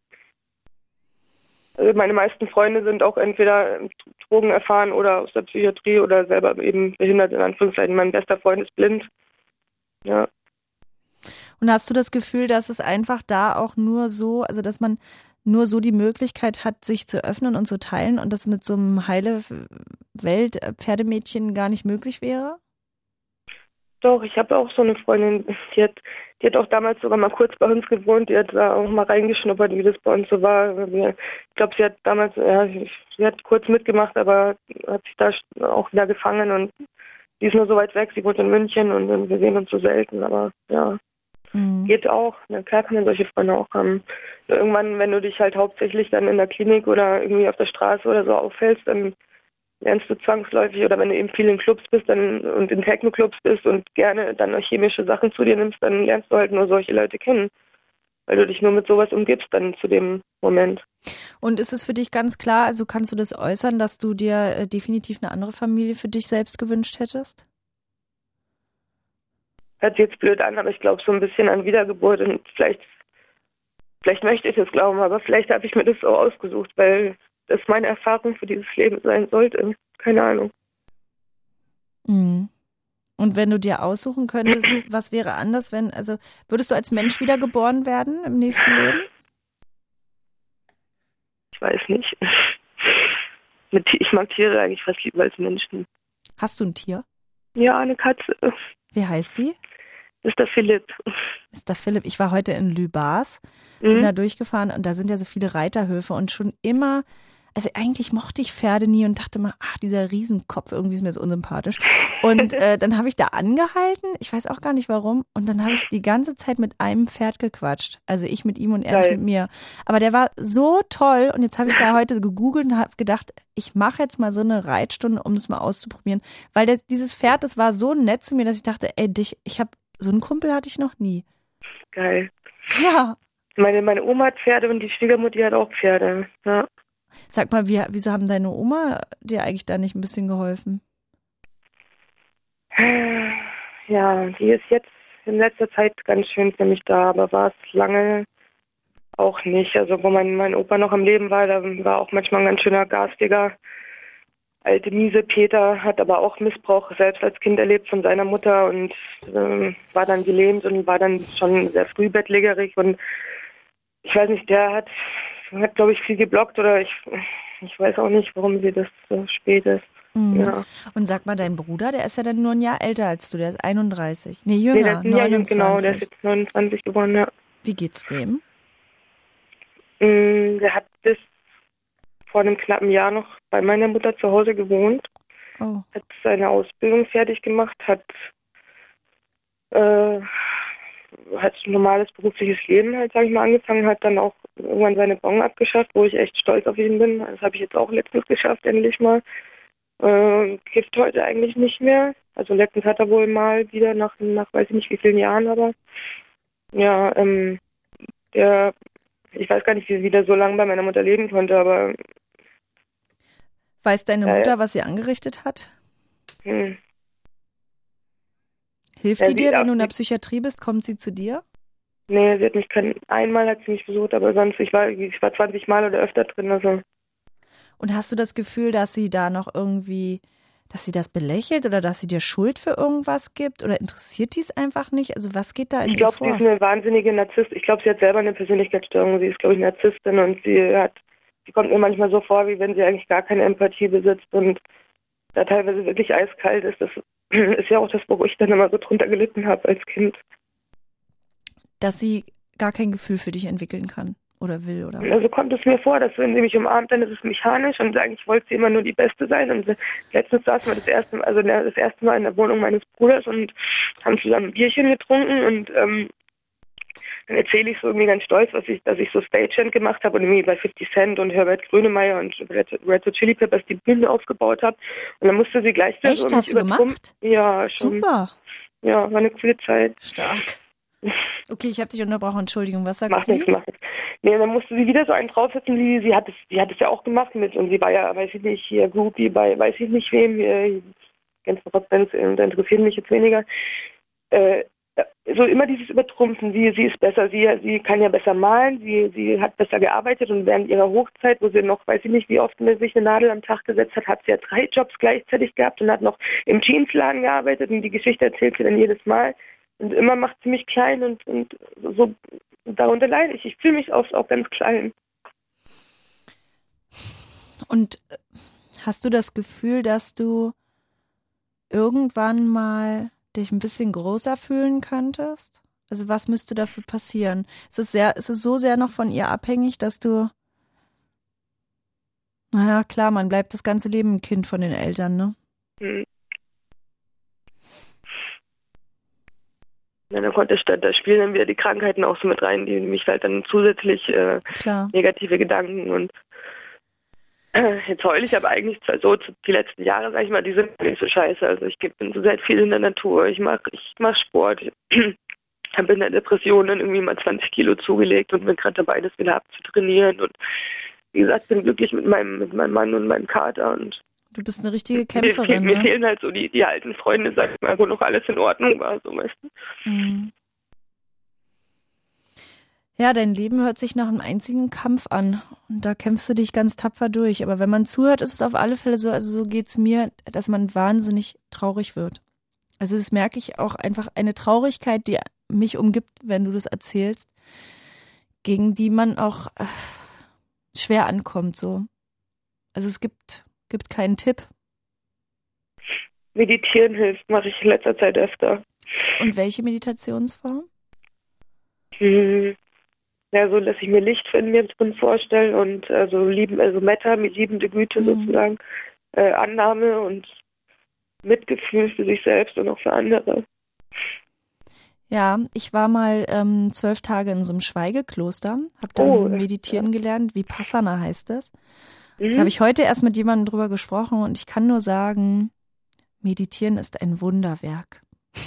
Also meine meisten Freunde sind auch entweder Drogen erfahren oder aus der Psychiatrie oder selber eben behindert, in Anführungszeichen. Mein bester Freund ist blind. Ja. Und hast du das Gefühl, dass es einfach da auch nur so, also dass man nur so die Möglichkeit hat, sich zu öffnen und zu teilen und das mit so einem heile Welt-Pferdemädchen gar nicht möglich wäre? Doch, ich habe auch so eine Freundin, die hat, die hat auch damals sogar mal kurz bei uns gewohnt, die hat da auch mal reingeschnuppert, wie das bei uns so war. Ich glaube, sie hat damals, ja, sie hat kurz mitgemacht, aber hat sich da auch wieder gefangen und die ist nur so weit weg, sie wohnt in München und wir sehen uns so selten, aber ja, mhm. geht auch. Na klar kann man solche Freunde auch haben. Nur irgendwann, wenn du dich halt hauptsächlich dann in der Klinik oder irgendwie auf der Straße oder so aufhältst, dann lernst du zwangsläufig, oder wenn du eben viel in Clubs bist dann und in Techno-Clubs bist und gerne dann chemische Sachen zu dir nimmst, dann lernst du halt nur solche Leute kennen. Weil du dich nur mit sowas umgibst dann zu dem Moment. Und ist es für dich ganz klar, also kannst du das äußern, dass du dir äh, definitiv eine andere Familie für dich selbst gewünscht hättest? Hört sich jetzt blöd an, aber ich glaube so ein bisschen an Wiedergeburt und vielleicht, vielleicht möchte ich es glauben, aber vielleicht habe ich mir das so ausgesucht, weil das meine Erfahrung für dieses Leben sein sollte. Keine Ahnung. Mhm. Und wenn du dir aussuchen könntest, was wäre anders, wenn, also würdest du als Mensch wiedergeboren werden im nächsten Leben? Ich weiß nicht. Ich mag Tiere eigentlich fast lieber als Menschen. Hast du ein Tier? Ja, eine Katze. Wie heißt sie? Mister Philipp. Mister Philipp, ich war heute in Lübars, bin mhm. da durchgefahren und da sind ja so viele Reiterhöfe und schon immer, also eigentlich mochte ich Pferde nie und dachte mal, ach, dieser Riesenkopf, irgendwie ist mir so unsympathisch. Und äh, dann habe ich da angehalten, ich weiß auch gar nicht warum, und dann habe ich die ganze Zeit mit einem Pferd gequatscht. Also ich mit ihm und er nicht mit mir. Aber der war so toll und jetzt habe ich da heute gegoogelt und habe gedacht, ich mache jetzt mal so eine Reitstunde, um das mal auszuprobieren. Weil der, dieses Pferd, das war so nett zu mir, dass ich dachte, ey, dich, ich habe, so einen Kumpel hatte ich noch nie. Geil. Ja. Meine, meine Oma hat Pferde und die Schwiegermutter hat auch Pferde, ja. Sag mal, wie, wieso haben deine Oma dir eigentlich da nicht ein bisschen geholfen? Ja, die ist jetzt in letzter Zeit ganz schön für mich da, aber war es lange auch nicht. Also wo mein, mein Opa noch am Leben war, da war auch manchmal ein ganz schöner garstiger, alte miese Peter, hat aber auch Missbrauch selbst als Kind erlebt von seiner Mutter und ähm, war dann gelähmt und war dann schon sehr früh bettlägerig und ich weiß nicht, der hat, hat glaube ich viel geblockt oder ich, ich weiß auch nicht, warum sie das so spät ist. Mhm. Ja. Und sag mal, dein Bruder, der ist ja dann nur ein Jahr älter als du, der ist einunddreißig. Nee, jünger, Nee, der ist ein Jahr jung, neunundzwanzig. genau, der ist jetzt neunundzwanzig geworden, ja. Wie geht's dem? Mm, Der hat bis vor einem knappen Jahr noch bei meiner Mutter zu Hause gewohnt, Oh. hat seine Ausbildung fertig gemacht, hat, äh, hat ein normales berufliches Leben halt, sag ich mal, angefangen, hat dann auch irgendwann seine Bon abgeschafft, wo ich echt stolz auf ihn bin. Das habe ich jetzt auch letztens geschafft, endlich mal. Äh, kifft heute eigentlich nicht mehr. Also letztens hat er wohl mal wieder nach, nach weiß ich nicht wie vielen Jahren, aber ja, ähm, der, ich weiß gar nicht, wie, wie der so lange bei meiner Mutter leben konnte, aber Weiß deine Ja, Mutter, ja. was sie angerichtet hat? hm, Hilft Ja, die sie- dir, wenn du in der sie- Psychiatrie bist? Kommt sie zu dir? nee, sie hat mich kein, einmal hat sie mich besucht, aber sonst, ich war, ich war zwanzig Mal oder öfter drin, also Und hast du das Gefühl, dass sie da noch irgendwie, dass sie das belächelt oder dass sie dir Schuld für irgendwas gibt? Oder interessiert die es einfach nicht? Also was geht da in ich ihr glaube, sie vor? ist eine wahnsinnige Narzisst. Ich glaube, sie hat selber eine Persönlichkeitsstörung. Sie ist, glaube ich, Narzisstin und sie hat, sie kommt mir manchmal so vor, wie wenn sie eigentlich gar keine Empathie besitzt und da teilweise wirklich eiskalt ist. Das ist ja auch das, wo ich dann immer so drunter gelitten habe als Kind. Dass sie gar kein Gefühl für dich entwickeln kann oder will oder was? Also kommt es mir vor, dass wenn sie mich umarmt, dann ist es mechanisch und eigentlich wollte sie immer nur die Beste sein. Und letztens saßen wir das erste, also das erste Mal in der Wohnung meines Bruders und haben zusammen ein Bierchen getrunken und ähm, dann erzähle ich so irgendwie ganz stolz, was ich, dass ich so Stagehand gemacht habe und irgendwie bei fifty Cent und Herbert Grönemeyer und Red, Red Hot Chili Peppers die Bühne aufgebaut habe. Und dann musste sie gleich wieder Echt? so Hast mich du übertrumpfen. gemacht? Ja, schon. Super. Ja, war eine coole Zeit. Stark. Okay, ich habe dich unterbrochen. Entschuldigung, was sagt Macht sie? nichts, macht nichts. Nee, dann musste sie wieder so einen draufsetzen, die, sie hat es, sie hat es ja auch gemacht mit, und sie war ja, weiß ich nicht, hier Groupie bei, weiß ich nicht wem, hier, ganzen Rockbands, äh, da interessieren mich jetzt weniger. Äh, so immer dieses Übertrumpfen, sie, sie ist besser, sie, sie kann ja besser malen, sie, sie hat besser gearbeitet und während ihrer Hochzeit, wo sie noch, weiß ich nicht, wie oft mir sich eine Nadel am Tag gesetzt hat, hat sie ja drei Jobs gleichzeitig gehabt und hat noch im Jeansladen gearbeitet und die Geschichte erzählt sie dann jedes Mal. Und immer macht sie mich klein und, und so, darunter leide ich. Ich fühle mich auch, auch ganz klein. Und hast du das Gefühl, dass du irgendwann mal dich ein bisschen größer fühlen könntest? Also was müsste dafür passieren? Ist es sehr, ist es so sehr noch von ihr abhängig, dass du, naja, klar, man bleibt das ganze Leben ein Kind von den Eltern, ne? Hm. Ja, da konnte statt, da spielen dann wieder die Krankheiten auch so mit rein, die mich halt dann zusätzlich äh, Klar. negative Gedanken und äh, jetzt heule ich aber eigentlich zwar so die letzten Jahre, sag ich mal, die sind nicht so scheiße. Also ich bin so sehr viel in der Natur, ich mach, ich mach Sport, habe in der Depression dann irgendwie mal zwanzig Kilo zugelegt und bin gerade dabei, das wieder abzutrainieren und wie gesagt, bin glücklich mit meinem, mit meinem Mann und meinem Kater und Du bist eine richtige mir, Kämpferin, mir ne? fehlen halt so die, die alten Freunde, sag ich mal, wo noch alles in Ordnung war, so weißt du. Mhm. Ja, dein Leben hört sich nach einem einzigen Kampf an. Und da kämpfst du dich ganz tapfer durch. Aber wenn man zuhört, ist es auf alle Fälle so, also so geht's mir, dass man wahnsinnig traurig wird. Also das merke ich auch einfach, eine Traurigkeit, die mich umgibt, wenn du das erzählst, gegen die man auch äh, schwer ankommt, so. Also es gibt, gibt keinen Tipp. Meditieren hilft, mache ich in letzter Zeit öfter. Und welche Meditationsform? Hm. Ja, so, dass ich mir Licht in mir drin vorstelle und also lieben, also Metta, mit liebende Güte Mhm. sozusagen, äh, Annahme und Mitgefühl für sich selbst und auch für andere. Ja, ich war mal ähm, zwölf Tage in so einem Schweigekloster, habe dann Oh, meditieren gelernt, Vipassana heißt es. Mhm. Da habe ich heute erst mit jemandem drüber gesprochen und ich kann nur sagen, meditieren ist ein Wunderwerk.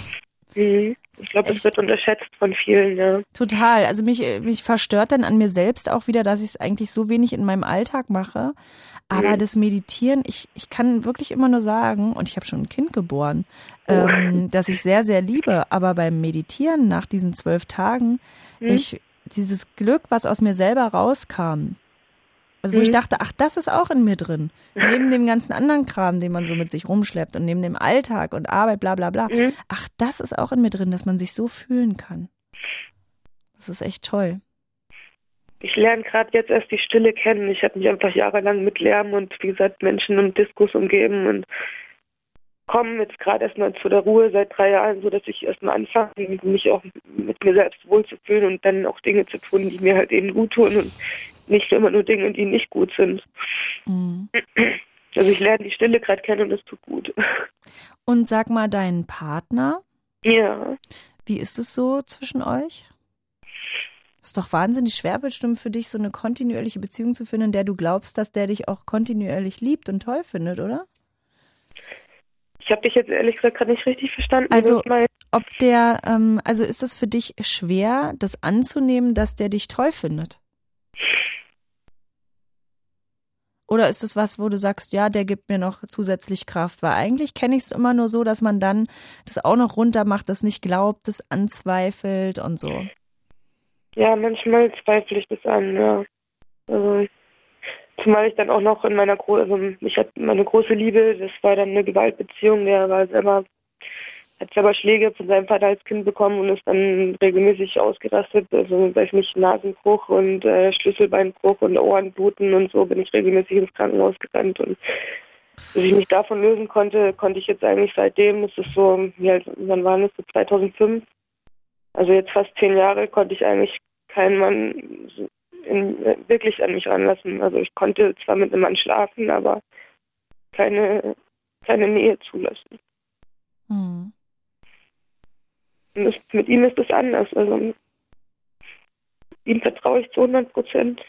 Mhm. Ich glaube, es wird unterschätzt von vielen, ja. Total. Also mich, mich verstört dann an mir selbst auch wieder, dass ich es eigentlich so wenig in meinem Alltag mache. Aber mhm. das Meditieren, ich, ich kann wirklich immer nur sagen, und ich habe schon ein Kind geboren, oh. ähm, dass ich sehr, sehr liebe. Aber beim Meditieren nach diesen zwölf Tagen, mhm. ich dieses Glück, was aus mir selber rauskam, also wo mhm. ich dachte, ach, das ist auch in mir drin. Neben dem ganzen anderen Kram, den man so mit sich rumschleppt und neben dem Alltag und Arbeit, bla bla bla. Mhm. Ach, das ist auch in mir drin, dass man sich so fühlen kann. Das ist echt toll. Ich lerne gerade jetzt erst die Stille kennen. Ich habe mich einfach jahrelang mit Lärm und, wie gesagt, Menschen und Diskos umgeben und komme jetzt gerade erstmal zu der Ruhe seit drei Jahren, so dass ich erstmal anfange, mich auch mit mir selbst wohlzufühlen und dann auch Dinge zu tun, die mir halt eben gut tun und nicht immer nur Dinge, die nicht gut sind. Mhm. Also ich lerne die Stille gerade kennen und das tut gut. Und sag mal, deinen Partner? Ja. Wie ist es so zwischen euch? Ist doch wahnsinnig schwer bestimmt für dich, so eine kontinuierliche Beziehung zu führen, in der du glaubst, dass der dich auch kontinuierlich liebt und toll findet, oder? Ich habe dich jetzt ehrlich gesagt gerade nicht richtig verstanden. Also ob der, ähm, also ist es für dich schwer, das anzunehmen, dass der dich toll findet? Oder ist es was, wo du sagst, ja, der gibt mir noch zusätzlich Kraft? Weil eigentlich kenne ich es immer nur so, dass man dann das auch noch runter macht, das nicht glaubt, das anzweifelt und so. Ja, manchmal zweifle ich das an, ja. Also, zumal ich dann auch noch in meiner großen, also ich hatte meine große Liebe, das war dann eine Gewaltbeziehung, der war selber, hat selber Schläge von seinem Vater als Kind bekommen und ist dann regelmäßig ausgerastet, also weiß nicht, Nasenbruch und äh, Schlüsselbeinbruch und Ohrenbluten und so bin ich regelmäßig ins Krankenhaus gerannt und bis ich mich davon lösen konnte, konnte ich jetzt eigentlich seitdem, das ist so, wie alt, wann war das, so zweitausendfünf, also jetzt fast zehn Jahre, konnte ich eigentlich keinen Mann in, wirklich an mich ranlassen. Also ich konnte zwar mit einem Mann schlafen, aber keine, keine Nähe zulassen. Hm. Und das, mit ihm ist es anders. Also ihm vertraue ich zu hundert Prozent.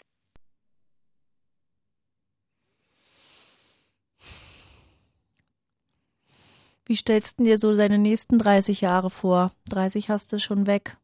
Wie stellst du dir so deine nächsten dreißig Jahre vor? dreißig hast du schon weg.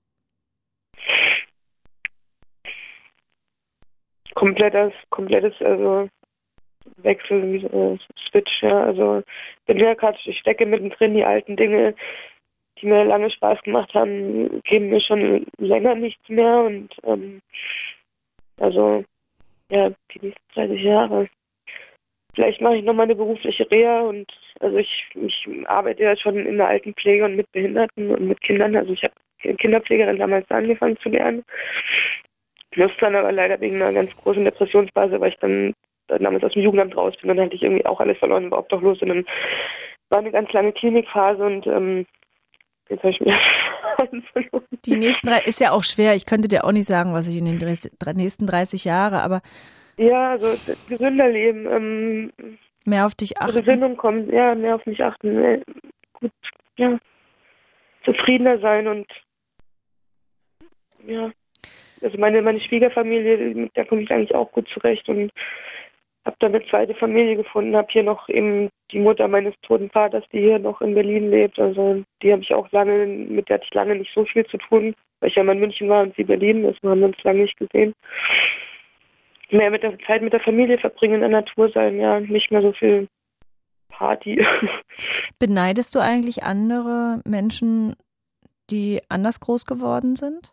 Komplettes, komplettes, also Wechsel, wie so Switch, ja. Also bin ja gerade, ich stecke mittendrin, die alten Dinge, die mir lange Spaß gemacht haben, geben mir schon länger nichts mehr und ähm, also ja, die nächsten dreißig Jahre. Vielleicht mache ich nochmal eine berufliche Reha und also ich, ich arbeite ja schon in der Altenpflege und mit Behinderten und mit Kindern. Also ich habe Kinderpflegerin damals angefangen zu lernen. Das dann aber leider wegen einer ganz großen Depressionsphase, weil ich dann, dann damals aus dem Jugendamt raus bin, dann hatte ich irgendwie auch alles verloren, war obdachlos und dann war eine ganz lange Klinikphase und ähm, jetzt habe ich mir alles verloren. Die nächsten drei ist ja auch schwer. Ich könnte dir auch nicht sagen, was ich in den nächsten dreißig Jahre, aber ja, also gesünder leben. Ähm, mehr auf dich achten. Besinnung kommen, ja, mehr auf mich achten. Mehr, gut, ja, zufriedener sein und ja, also meine, meine Schwiegerfamilie, mit der komme ich eigentlich auch gut zurecht und habe dann eine zweite Familie gefunden, habe hier noch eben die Mutter meines toten Vaters, die hier noch in Berlin lebt, also die habe ich auch lange, mit der hatte ich lange nicht so viel zu tun, weil ich ja mal in München war und sie Berlin, das haben wir uns lange nicht gesehen. Mehr mit der Zeit mit der Familie verbringen, in der Natur sein, ja, nicht mehr so viel Party. Beneidest du eigentlich andere Menschen, die anders groß geworden sind?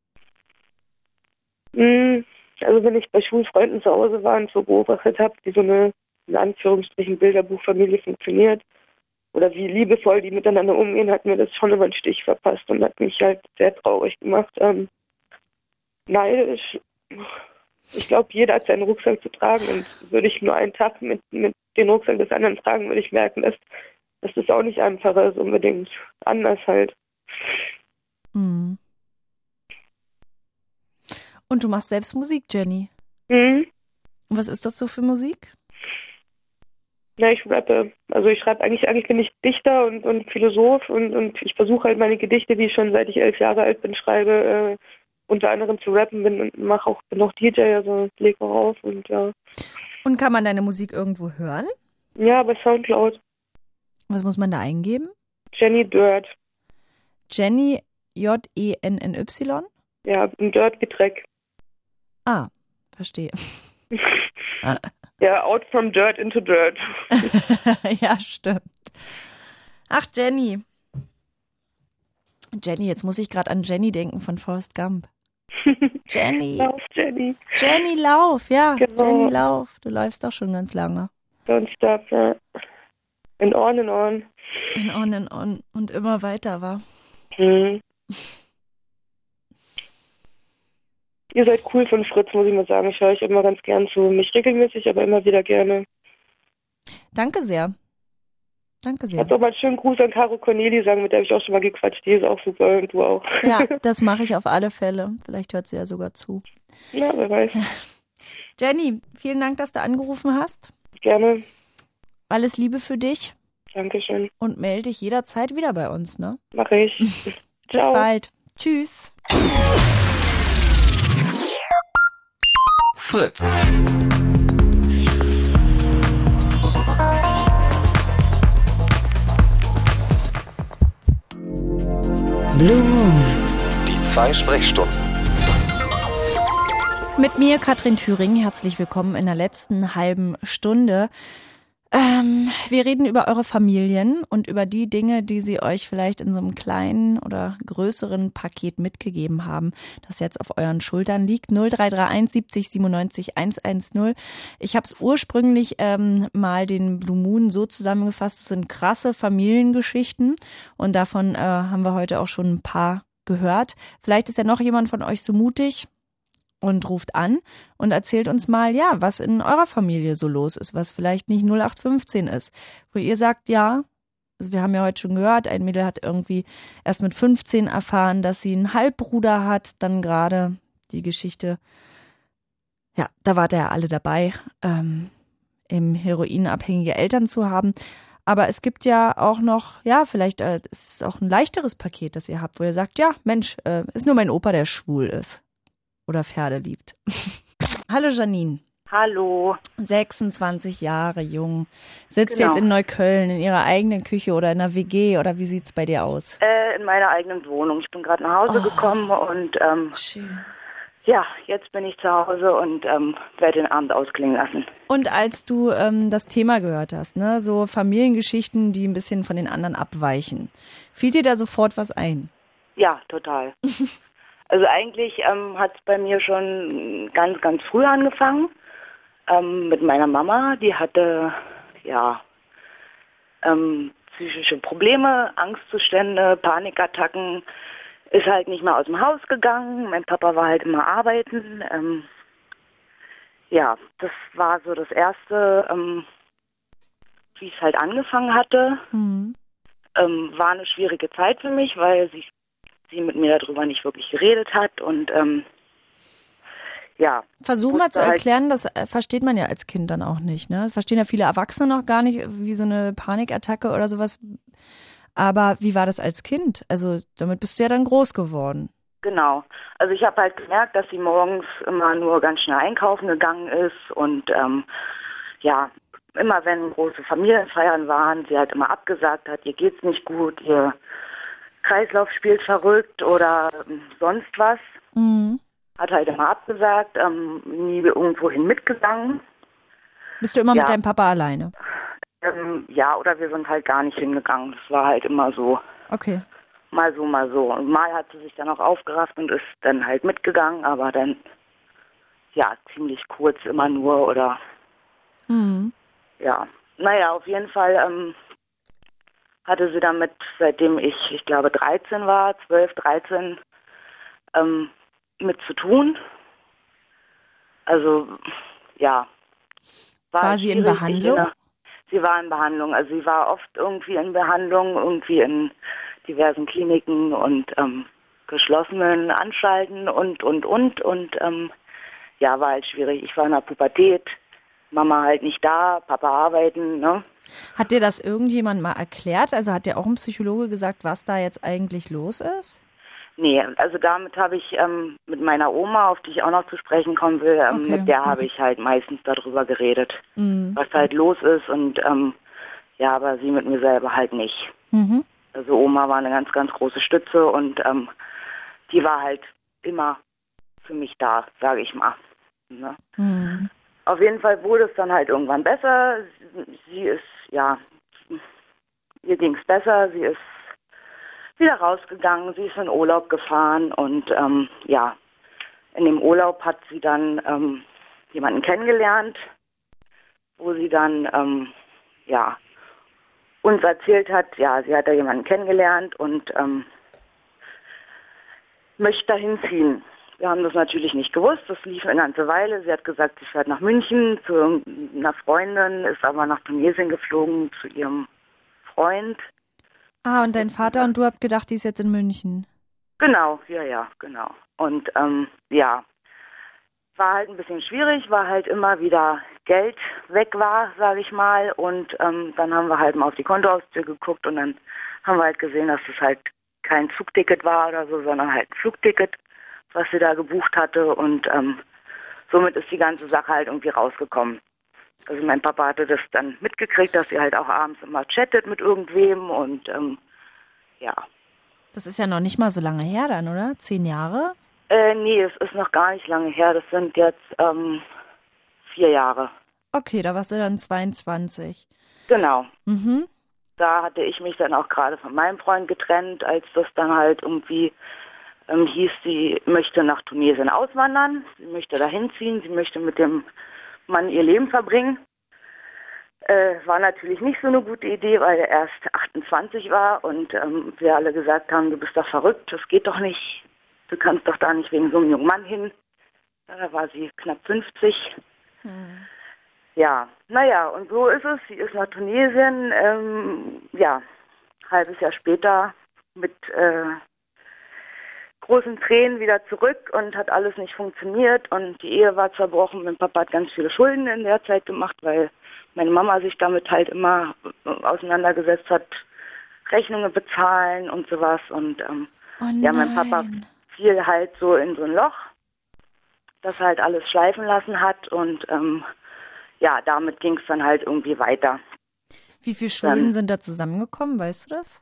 Also wenn ich bei Schulfreunden zu Hause war und so beobachtet habe, wie so eine, in Anführungsstrichen, Bilderbuchfamilie funktioniert oder wie liebevoll die miteinander umgehen, hat mir das schon immer einen Stich verpasst und hat mich halt sehr traurig gemacht. Ähm, neidisch. Ich glaube, jeder hat seinen Rucksack zu tragen und würde ich nur einen Tag mit, mit dem Rucksack des anderen tragen, würde ich merken, dass, dass das auch nicht einfacher ist, unbedingt anders halt. Mhm. Und du machst selbst Musik, Jenny. Mhm. Und was ist das so für Musik? Ja, ich rappe. Also ich schreibe eigentlich, eigentlich bin ich Dichter und, und Philosoph und, und ich versuche halt meine Gedichte, die ich schon seit ich elf Jahre alt bin, schreibe, äh, unter anderem zu rappen, bin und mache auch, bin auch D J, also lege auch auf und ja. Und kann man deine Musik irgendwo hören? Ja, bei Soundcloud. Was muss man da eingeben? Jenny Dirt. Jenny, J E N N Y? Ja, ein Dirt wie Dreck. Ah, verstehe. Ja, out from dirt into dirt. Ja, stimmt. Ach, Jenny. Jenny, jetzt muss ich gerade an Jenny denken von Forrest Gump. Jenny. Lauf, Jenny. Jenny, lauf, ja. Genau. Jenny, lauf. Du läufst doch schon ganz lange. Don't stop, ja. And on and on. And on and on. Und immer weiter, war. Hm. Ihr seid cool von Fritz, muss ich mal sagen. Ich höre euch immer ganz gern zu. Nicht regelmäßig, aber immer wieder gerne. Danke sehr. Danke sehr. Kannst auch mal einen schönen Gruß an Caro Corneli sagen, mit der habe ich auch schon mal gequatscht. Die ist auch super und du auch. Ja, das mache ich auf alle Fälle. Vielleicht hört sie ja sogar zu. Ja, wer weiß. Jenny, vielen Dank, dass du angerufen hast. Gerne. Alles Liebe für dich. Dankeschön. Und melde dich jederzeit wieder bei uns, ne? Mach ich. Bis Ciao. bald. Tschüss. Fritz. Blue Moon. Die zwei Sprechstunden. Mit mir, Katrin Thüring, herzlich willkommen in der letzten halben Stunde. Ähm, wir reden über eure Familien und über die Dinge, die sie euch vielleicht in so einem kleinen oder größeren Paket mitgegeben haben, das jetzt auf euren Schultern liegt. null drei drei eins siebzig siebenundneunzig hundertzehn. Ich habe es ursprünglich ähm, mal den Blue Moon so zusammengefasst, es sind krasse Familiengeschichten und davon äh, haben wir heute auch schon ein paar gehört. Vielleicht ist ja noch jemand von euch so mutig und ruft an und erzählt uns mal, ja, was in eurer Familie so los ist, was vielleicht nicht null acht fünfzehn ist, wo ihr sagt, ja, also wir haben ja heute schon gehört, ein Mädel hat irgendwie erst mit fünfzehn erfahren, dass sie einen Halbbruder hat, dann gerade die Geschichte, ja, da wart ihr ja alle dabei, ähm, im heroinabhängige Eltern zu haben, aber es gibt ja auch noch, ja, vielleicht äh, ist es auch ein leichteres Paket, das ihr habt, wo ihr sagt, ja, Mensch, äh, ist nur mein Opa, der schwul ist. Oder Pferde liebt. Hallo Janine. Hallo. sechsundzwanzig Jahre jung. Sitzt Genau. jetzt in Neukölln in ihrer eigenen Küche oder in einer W G oder wie sieht's bei dir aus? Äh, in meiner eigenen Wohnung. Ich bin gerade nach Hause Oh. gekommen und ähm, Schön. ja, jetzt bin ich zu Hause und ähm, werde den Abend ausklingen lassen. Und als du ähm, das Thema gehört hast, ne, so Familiengeschichten, die ein bisschen von den anderen abweichen, fiel dir da sofort was ein? Ja, total. Also eigentlich ähm, hat es bei mir schon ganz, ganz früh angefangen ähm, mit meiner Mama. Die hatte ja ähm, psychische Probleme, Angstzustände, Panikattacken, ist halt nicht mehr aus dem Haus gegangen. Mein Papa war halt immer arbeiten. Ähm, ja, das war so das Erste, ähm, wie es halt angefangen hatte. Mhm. Ähm, war eine schwierige Zeit für mich, weil sie sie mit mir darüber nicht wirklich geredet hat und ähm, ja. Versuch mal zu halt erklären, das äh, versteht man ja als Kind dann auch nicht, ne? Verstehen ja viele Erwachsene noch gar nicht, wie so eine Panikattacke oder sowas. Aber wie war das als Kind? Also damit bist du ja dann groß geworden. Genau. Also ich habe halt gemerkt, dass sie morgens immer nur ganz schnell einkaufen gegangen ist und ähm, ja, immer wenn große Familienfeiern waren, sie halt immer abgesagt hat, ihr geht's nicht gut, ihr Kreislauf spielt verrückt oder sonst was. Mhm. Hat halt immer abgesagt, ähm, nie irgendwohin mitgegangen. Bist du immer Ja. mit deinem Papa alleine? Ähm, ja, oder wir sind halt gar nicht hingegangen. Das war halt immer so, Okay. mal so, mal so. Und mal hat sie sich dann auch aufgerafft und ist dann halt mitgegangen, aber dann, ja, ziemlich kurz immer nur oder, Mhm. ja. Naja, auf jeden Fall ähm, hatte sie damit, seitdem ich, ich glaube, dreizehn war, zwölf, dreizehn, ähm, mit zu tun. Also, ja. War sie in schwierig. Ich Behandlung? erinnere- Sie war in Behandlung. Also sie war oft irgendwie in Behandlung, irgendwie in diversen Kliniken und ähm, geschlossenen Anstalten und, und, und. Und ähm, ja, war halt schwierig. Ich war in der Pubertät, Mama halt nicht da, Papa arbeiten, ne? Hat dir das irgendjemand mal erklärt? Also hat dir auch ein Psychologe gesagt, was da jetzt eigentlich los ist? Nee, also damit habe ich ähm, mit meiner Oma, auf die ich auch noch zu sprechen kommen will, ähm, Okay. mit der habe ich halt meistens darüber geredet, Mhm. was halt los ist und ähm, ja, aber sie mit mir selber halt nicht. Mhm. Also Oma war eine ganz, ganz große Stütze und ähm, die war halt immer für mich da, sage ich mal. Ne? Mhm. Auf jeden Fall wurde es dann halt irgendwann besser. Sie ist, ja, ihr ging es besser. Sie ist wieder rausgegangen. Sie ist in Urlaub gefahren und ähm, ja, in dem Urlaub hat sie dann ähm, jemanden kennengelernt, wo sie dann, ähm, ja, uns erzählt hat, ja, sie hat da jemanden kennengelernt und ähm, möchte dahin ziehen. Wir haben das natürlich nicht gewusst, das lief eine ganze Weile. Sie hat gesagt, sie fährt nach München zu einer Freundin, ist aber nach Tunesien geflogen zu ihrem Freund. Ah, und dein Vater und du habt gedacht, die ist jetzt in München. Genau, ja, ja, genau. Und ähm, ja, war halt ein bisschen schwierig, weil halt immer wieder Geld weg war, sage ich mal. Und ähm, dann haben wir halt mal auf die Kontoauszüge geguckt und dann haben wir halt gesehen, dass es halt kein Zugticket war oder so, sondern halt ein Flugticket, was sie da gebucht hatte. Und ähm, somit ist die ganze Sache halt irgendwie rausgekommen. Also mein Papa hatte das dann mitgekriegt, dass sie halt auch abends immer chattet mit irgendwem und ähm, ja. Das ist ja noch nicht mal so lange her dann, oder? Zehn Jahre? Äh, nee, es ist noch gar nicht lange her. Das sind jetzt ähm, vier Jahre. Okay, da warst du dann zweiundzwanzig. Genau. Mhm. Da hatte ich mich dann auch gerade von meinem Freund getrennt, als das dann halt irgendwie ähm, hieß, sie möchte nach Tunesien auswandern. Sie möchte dahin ziehen. Sie möchte mit dem Mann ihr Leben verbringen. Äh, war natürlich nicht so eine gute Idee, weil er erst achtundzwanzig war und ähm, wir alle gesagt haben, du bist doch verrückt, das geht doch nicht. Du kannst doch da nicht wegen so einem jungen Mann hin. Ja, da war sie knapp fünfzig. Hm. Ja, naja, und so ist es. Sie ist nach Tunesien, ähm, ja, ein halbes Jahr später mit äh, großen Tränen wieder zurück und hat alles nicht funktioniert und die Ehe war zerbrochen. Mein Papa hat ganz viele Schulden in der Zeit gemacht, weil meine Mama sich damit halt immer auseinandergesetzt hat, Rechnungen bezahlen und sowas. Und ähm, oh ja, mein Papa fiel halt so in so ein Loch, das halt alles schleifen lassen hat und ähm, ja, damit ging es dann halt irgendwie weiter. Wie viele Schulden dann, sind da zusammengekommen, weißt du das?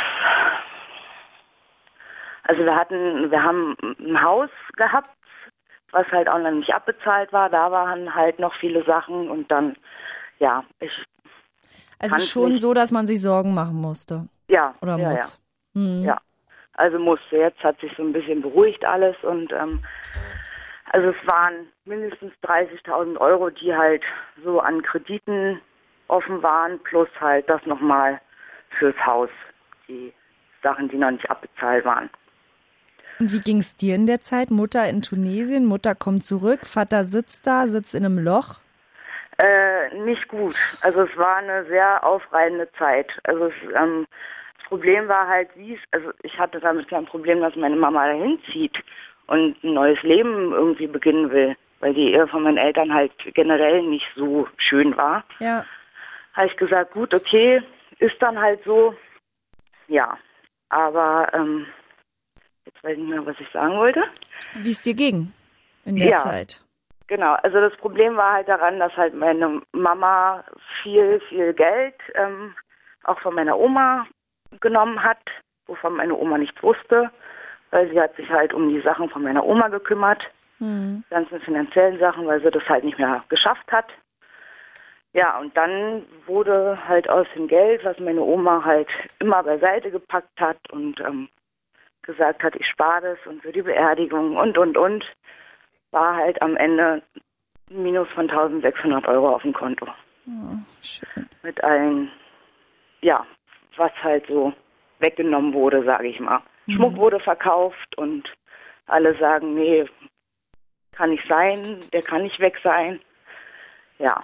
Also wir hatten, wir haben ein Haus gehabt, was halt auch noch nicht abbezahlt war. Da waren halt noch viele Sachen und dann, ja, ich. Also schon nicht. so, dass man sich Sorgen machen musste. Ja. Oder ja, muss. Ja. Mhm. ja. Also musste. Jetzt hat sich so ein bisschen beruhigt alles und ähm, also es waren mindestens dreißigtausend Euro, die halt so an Krediten offen waren, plus halt das nochmal fürs Haus, die Sachen, die noch nicht abbezahlt waren. Und wie ging es dir in der Zeit? Mutter in Tunesien, Mutter kommt zurück, Vater sitzt da, sitzt in einem Loch? Äh, nicht gut. Also es war eine sehr aufreibende Zeit. Also es, ähm, das Problem war halt, wie es, also ich hatte damit kein Problem, dass meine Mama dahin zieht und ein neues Leben irgendwie beginnen will, weil die Ehe von meinen Eltern halt generell nicht so schön war. Ja. Habe ich gesagt, gut, okay, ist dann halt so. Ja, aber ähm, jetzt weiß ich nicht mehr, was ich sagen wollte. Wie es dir ging in der ja, Zeit. Genau, also das Problem war halt daran, dass halt meine Mama viel, viel Geld ähm, auch von meiner Oma genommen hat, wovon meine Oma nichts wusste, weil sie hat sich halt um die Sachen von meiner Oma gekümmert, hm. ganzen finanziellen Sachen, weil sie das halt nicht mehr geschafft hat. Ja, und dann wurde halt aus dem Geld, was meine Oma halt immer beiseite gepackt hat und ähm, gesagt hat, ich spare das und für die Beerdigung und, und, und, war halt am Ende ein Minus von eintausendsechshundert Euro auf dem Konto. Oh, schön. Mit allen, ja, was halt so weggenommen wurde, sage ich mal. Mhm. Schmuck wurde verkauft und alle sagen, nee, kann nicht sein, der kann nicht weg sein. Ja,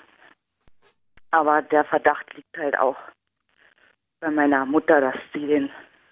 aber der Verdacht liegt halt auch bei meiner Mutter, dass sie den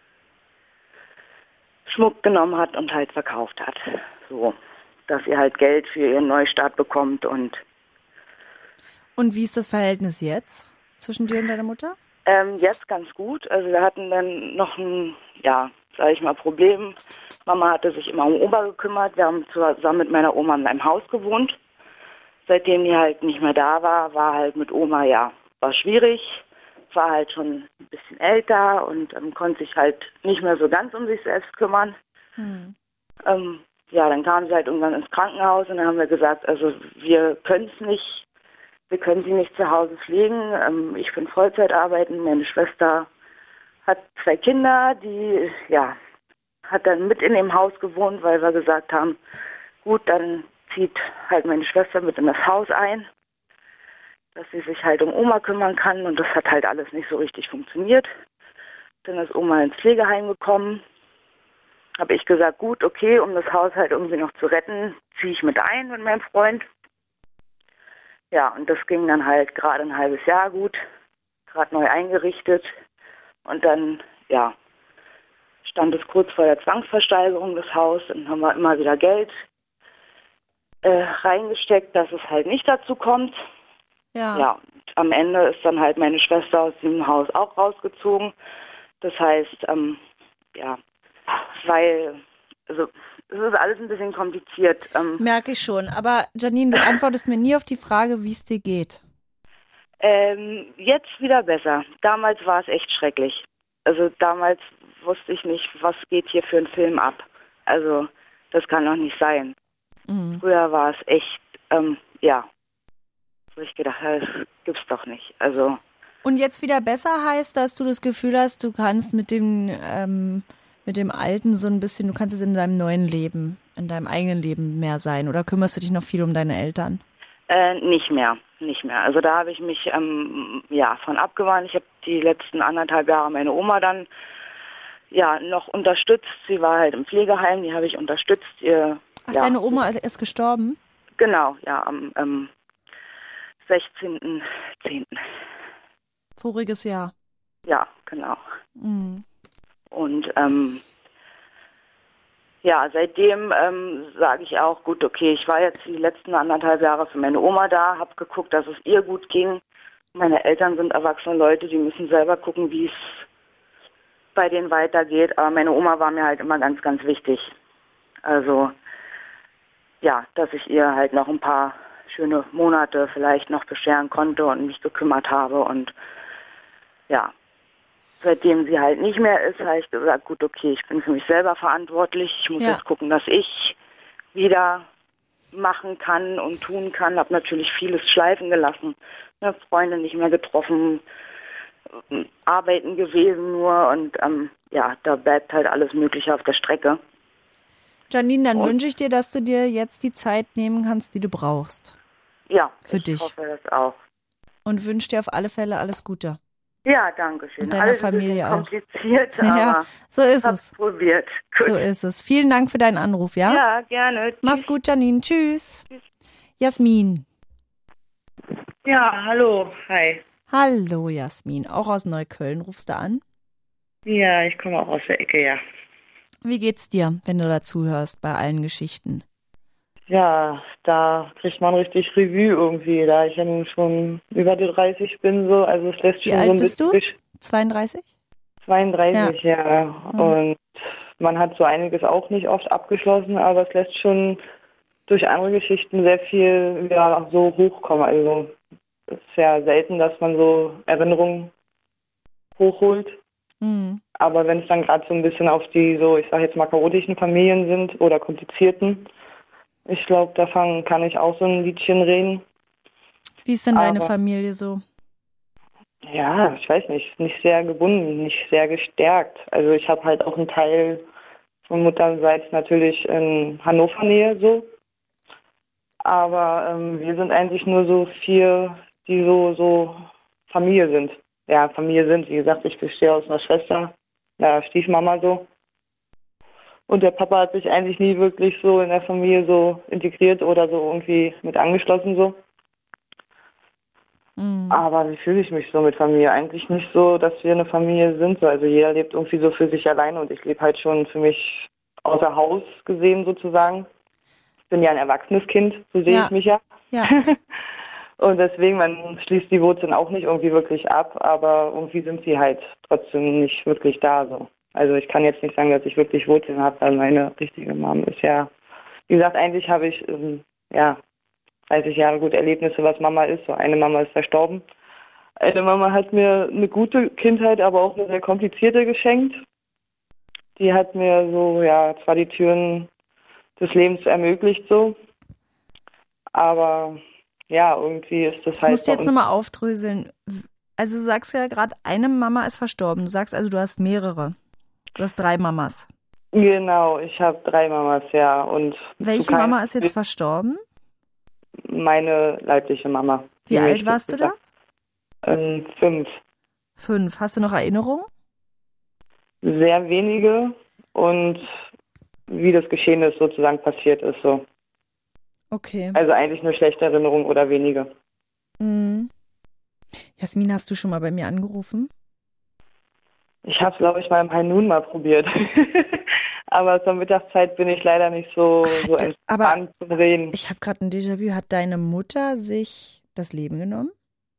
Schmuck genommen hat und halt verkauft hat. So, dass sie halt Geld für ihren Neustart bekommt und Und wie ist das Verhältnis jetzt zwischen dir und deiner Mutter? Ähm, jetzt ganz gut. Also wir hatten dann noch ein, ja, sage ich mal, Problem. Mama hatte sich immer um Opa gekümmert. Wir haben zusammen mit meiner Oma in einem Haus gewohnt. Seitdem die halt nicht mehr da war, war halt mit Oma, ja, war schwierig. war halt schon ein bisschen älter und ähm, konnte sich halt nicht mehr so ganz um sich selbst kümmern. Hm. Ähm, ja, dann kam sie halt irgendwann ins Krankenhaus und dann haben wir gesagt, also wir können es nicht, wir können sie nicht zu Hause pflegen. Ähm, ich bin Vollzeit arbeiten, meine Schwester hat zwei Kinder, die, ja, hat dann mit in dem Haus gewohnt, weil wir gesagt haben, gut, dann zieht halt meine Schwester mit in das Haus ein, dass sie sich halt um Oma kümmern kann und das hat halt alles nicht so richtig funktioniert. Dann ist Oma ins Pflegeheim gekommen, habe ich gesagt, gut, okay, um das Haus halt irgendwie noch zu retten, ziehe ich mit ein mit meinem Freund. Ja, und das ging dann halt gerade ein halbes Jahr gut, gerade neu eingerichtet und dann, ja, stand es kurz vor der Zwangsversteigerung des Hauses und haben wir immer wieder Geld äh, reingesteckt, dass es halt nicht dazu kommt. Ja. Ja, und am Ende ist dann halt meine Schwester aus dem Haus auch rausgezogen. Das heißt, ähm, ja, weil, also es ist alles ein bisschen kompliziert. Ähm, Merke ich schon. Aber Janine, du antwortest mir nie auf die Frage, wie es dir geht. ähm, jetzt wieder besser. Damals war es echt schrecklich. Also damals wusste ich nicht, was geht hier für ein Film ab. Also das kann doch nicht sein. Mhm. Früher war es echt, ähm, ja, wo ich gedacht habe, das gibt's doch nicht. Also Und jetzt wieder besser heißt, dass du das Gefühl hast, du kannst mit dem, ähm, mit dem Alten so ein bisschen, du kannst jetzt in deinem neuen Leben, in deinem eigenen Leben mehr sein. Oder kümmerst du dich noch viel um deine Eltern? äh, nicht mehr, nicht mehr. Also da habe ich mich ähm, ja von abgewandt. Ich habe die letzten anderthalb Jahre meine Oma dann ja noch unterstützt. Sie war halt im Pflegeheim, die habe ich unterstützt. Ihr, Ach, ja, deine Oma ist gestorben? Genau, ja, am ähm, sechzehnten zehnten Voriges Jahr. Ja, genau. Mhm. Und ähm, ja, seitdem ähm, sage ich auch, gut, okay, ich war jetzt die letzten anderthalb Jahre für meine Oma da, habe geguckt, dass es ihr gut ging. Meine Eltern sind erwachsene Leute, die müssen selber gucken, wie es bei denen weitergeht. Aber meine Oma war mir halt immer ganz, ganz wichtig. Also ja, dass ich ihr halt noch ein paar schöne Monate vielleicht noch bescheren konnte und mich gekümmert habe. Und ja, seitdem sie halt nicht mehr ist, habe ich gesagt, gut, okay, ich bin für mich selber verantwortlich. Ich muss Ja. jetzt gucken, dass ich wieder machen kann und tun kann. Habe natürlich vieles schleifen gelassen. Ne, Freunde nicht mehr getroffen, äh, arbeiten gewesen nur. Und ähm, ja, da bleibt halt alles Mögliche auf der Strecke. Janine, dann Und- wünsche ich dir, dass du dir jetzt die Zeit nehmen kannst, die du brauchst. Ja, Für ich dich. hoffe das auch. Und wünsche dir auf alle Fälle alles Gute. Ja, danke schön. Und deiner Alles ein Familie bisschen auch. kompliziert, Ja, aber so ist hab's es. probiert. Gut. So ist es. Vielen Dank für deinen Anruf, ja? Ja, gerne. Mach's gut, Janine. Tschüss. Jasmin. Ja, hallo, hi. Hallo, Jasmin. Auch aus Neukölln rufst du an. Ja, ich komme auch aus der Ecke, ja. Wie geht's dir, wenn du dazu hörst bei allen Geschichten? Ja, da kriegt man richtig Revue irgendwie, da ich ja nun schon über die dreißig bin, so, also es lässt Wie schon alt so ein bist bisschen du? durch- zweiunddreißig? zweiunddreißig, ja. Mhm. Und man hat so einiges auch nicht oft abgeschlossen, aber es lässt schon durch andere Geschichten sehr viel ja, so hochkommen. Also es ist ja selten, dass man so Erinnerungen hochholt. Mhm. Aber wenn es dann gerade so ein bisschen auf die, so ich sage jetzt mal, chaotischen Familien sind oder komplizierten, ich glaube, davon kann ich auch so ein Liedchen reden. Wie ist denn deine Aber- Familie so? Ja, ich weiß nicht, nicht sehr gebunden, nicht sehr gestärkt. Also ich habe halt auch einen Teil von Mutterseits natürlich in Hannover Nähe so. Aber ähm, wir sind eigentlich nur so vier, die so, so Familie sind. Ja, Familie sind. Wie gesagt, ich bestehe aus einer Schwester, einer Stiefmama so. Und der Papa hat sich eigentlich nie wirklich so in der Familie so integriert oder so irgendwie mit angeschlossen so. Mhm. Aber wie fühle ich mich so mit Familie? Eigentlich nicht so, dass wir eine Familie sind. So. Also jeder lebt irgendwie so für sich alleine und ich lebe halt schon für mich außer Haus gesehen sozusagen. Ich bin ja ein erwachsenes Kind, so sehe Ja. ich mich ja. Ja. Und deswegen, man schließt die Wurzeln auch nicht irgendwie wirklich ab, aber irgendwie sind sie halt trotzdem nicht wirklich da so. Also ich kann jetzt nicht sagen, dass ich wirklich Wurzeln habe, weil meine richtige Mom ist ja, wie gesagt, eigentlich habe ich, ähm, ja, dreißig Jahre gut Erlebnisse, was Mama ist. So eine Mama ist verstorben. Eine Mama hat mir eine gute Kindheit, aber auch eine sehr komplizierte geschenkt. Die hat mir so, ja, zwar die Türen des Lebens ermöglicht so, aber ja, irgendwie ist das Das halt musst du bei jetzt uns- nochmal aufdröseln. Also du sagst ja gerade, eine Mama ist verstorben. Du sagst also, du hast mehrere. Du hast drei Mamas. Genau, ich habe drei Mamas, ja. Und Welche zu keiner- Mama ist jetzt verstorben? Meine leibliche Mama. Wie Die alt mich warst du da? Ähm, fünf. Fünf. Hast du noch Erinnerungen? Sehr wenige und wie das Geschehen ist, sozusagen passiert ist so. Okay. Also eigentlich nur schlechte Erinnerungen oder wenige. Mhm. Jasmin, hast du schon mal bei mir angerufen? Ich habe es, glaube ich, mal im High Noon mal probiert. Aber zur Mittagszeit bin ich leider nicht so, so Hat- aber entspannt zum Reden. Ich habe gerade ein Déjà-vu. Hat deine Mutter sich das Leben genommen?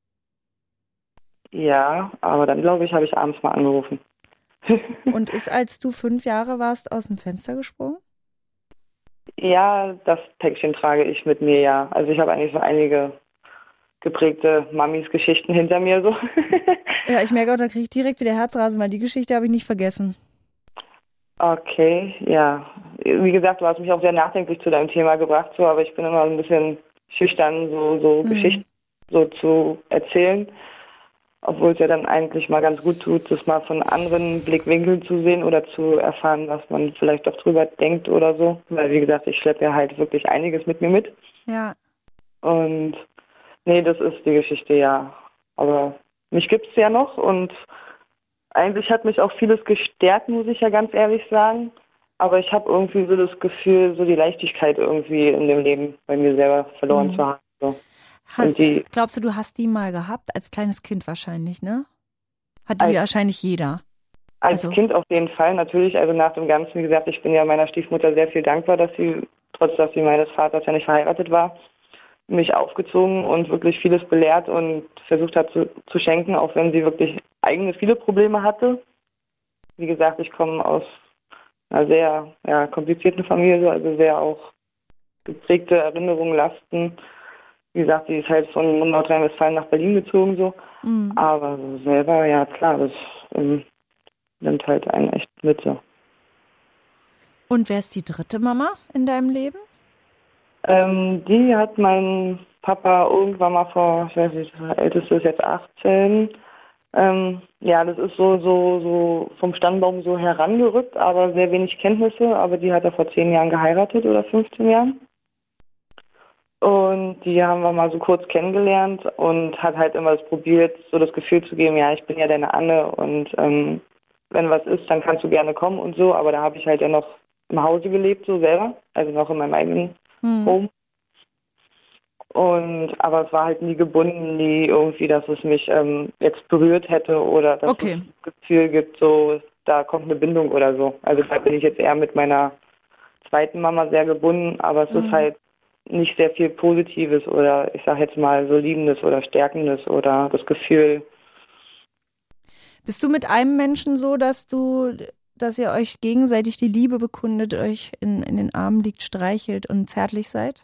Ja, aber dann, glaube ich, habe ich abends mal angerufen. Und ist, als du fünf Jahre warst, aus dem Fenster gesprungen? Ja, das Päckchen trage ich mit mir, ja. Also ich habe eigentlich so einige geprägte Mamis-Geschichten hinter mir so. Ja, ich merke auch, da kriege ich direkt wieder Herzrasen, weil die Geschichte habe ich nicht vergessen. Okay, ja. Wie gesagt, du hast mich auch sehr nachdenklich zu deinem Thema gebracht, so, aber ich bin immer ein bisschen schüchtern, so, so Mhm. Geschichten so zu erzählen. Obwohl es ja dann eigentlich mal ganz gut tut, das mal von anderen Blickwinkeln zu sehen oder zu erfahren, was man vielleicht doch drüber denkt oder so. Weil, wie gesagt, ich schleppe ja halt wirklich einiges mit mir mit. Ja. Und nee, das ist die Geschichte, ja. Aber mich gibt's ja noch und eigentlich hat mich auch vieles gestärkt, muss ich ja ganz ehrlich sagen. Aber ich habe irgendwie so das Gefühl, so die Leichtigkeit irgendwie in dem Leben bei mir selber verloren Mhm. zu haben. So. Hast, die- glaubst du, du hast die mal gehabt? Als kleines Kind wahrscheinlich, ne? Hat die Als- wahrscheinlich jeder. Als Also- Kind auf jeden Fall, natürlich. Also nach dem Ganzen, wie gesagt, ich bin ja meiner Stiefmutter sehr viel dankbar, dass sie, trotz dass sie meines Vaters ja nicht verheiratet war, mich aufgezogen und wirklich vieles belehrt und versucht hat zu, zu schenken, auch wenn sie wirklich eigene viele Probleme hatte. Wie gesagt, ich komme aus einer sehr ja, komplizierten Familie, also sehr auch geprägte Erinnerungen, Lasten. Wie gesagt, sie ist halt von Nordrhein-Westfalen nach Berlin gezogen so. Mhm. Aber so selber, ja klar, das ähm, nimmt halt einen echt mit so. Und wer ist die dritte Mama in deinem Leben? Ähm, die hat mein Papa irgendwann mal vor, ich weiß nicht, der älteste ist jetzt achtzehn. Ähm, ja, das ist so, so, so vom Stammbaum so herangerückt, aber sehr wenig Kenntnisse. Aber die hat er vor zehn Jahren geheiratet oder fünfzehn Jahren. Und die haben wir mal so kurz kennengelernt und hat halt immer das probiert, so das Gefühl zu geben, ja, ich bin ja deine Anne und ähm, wenn was ist, dann kannst du gerne kommen und so. Aber da habe ich halt ja noch im Hause gelebt, so selber, also noch in meinem eigenen Mhm. Home. Und aber es war halt nie gebunden, nie irgendwie, dass es mich ähm, jetzt berührt hätte oder dass Okay. es das Gefühl gibt, so da kommt eine Bindung oder so. Also da bin ich jetzt eher mit meiner zweiten Mama sehr gebunden, aber es Mhm. ist halt nicht sehr viel Positives oder ich sag jetzt mal so Liebendes oder Stärkendes oder das Gefühl. Bist du mit einem Menschen so, dass du, dass ihr euch gegenseitig die Liebe bekundet, euch in, in den Armen liegt, streichelt und zärtlich seid?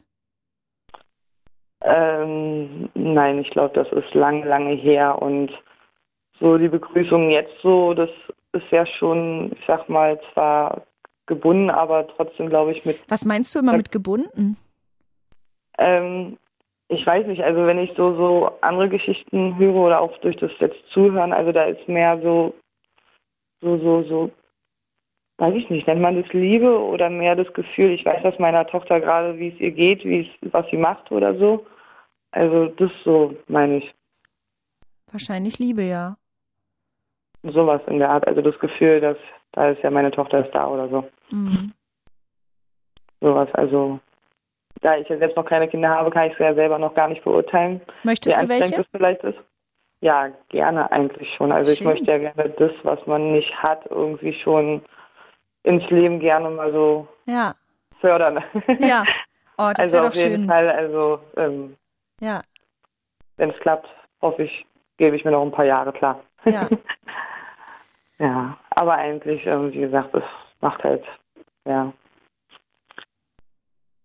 Ähm, nein, ich glaube, das ist lange, lange her und so die Begrüßung jetzt so, das ist ja schon, ich sag mal, zwar gebunden, aber trotzdem glaube ich mit, Was meinst du immer mit gebunden? ähm, ich weiß nicht, also wenn ich so, so andere Geschichten höre oder auch durch das jetzt Zuhören, also da ist mehr so, so, so, so, weiß ich nicht, nennt man das Liebe oder mehr das Gefühl, ich weiß aus meiner Tochter gerade, wie es ihr geht, wie es, was sie macht oder so. Also das so, meine ich. Wahrscheinlich Liebe, ja. Sowas in der Art, also das Gefühl, dass da ist ja meine Tochter ist da oder so. Mhm. Sowas, also da ich ja selbst noch keine Kinder habe, kann ich es ja selber noch gar nicht beurteilen, wie Möchtest du anstrengend welche? es vielleicht ist. Ja, gerne eigentlich schon. Also ich Schön. möchte ja gerne das, was man nicht hat, irgendwie schon ins Leben gerne mal so Ja, fördern. ja. Oh, das also wäre auf doch jeden schön. Fall, also ähm, Ja, wenn es klappt, hoffe ich, gebe ich mir noch ein paar Jahre, klar. ja. Ja, aber eigentlich, ähm, wie gesagt, es macht halt, ja.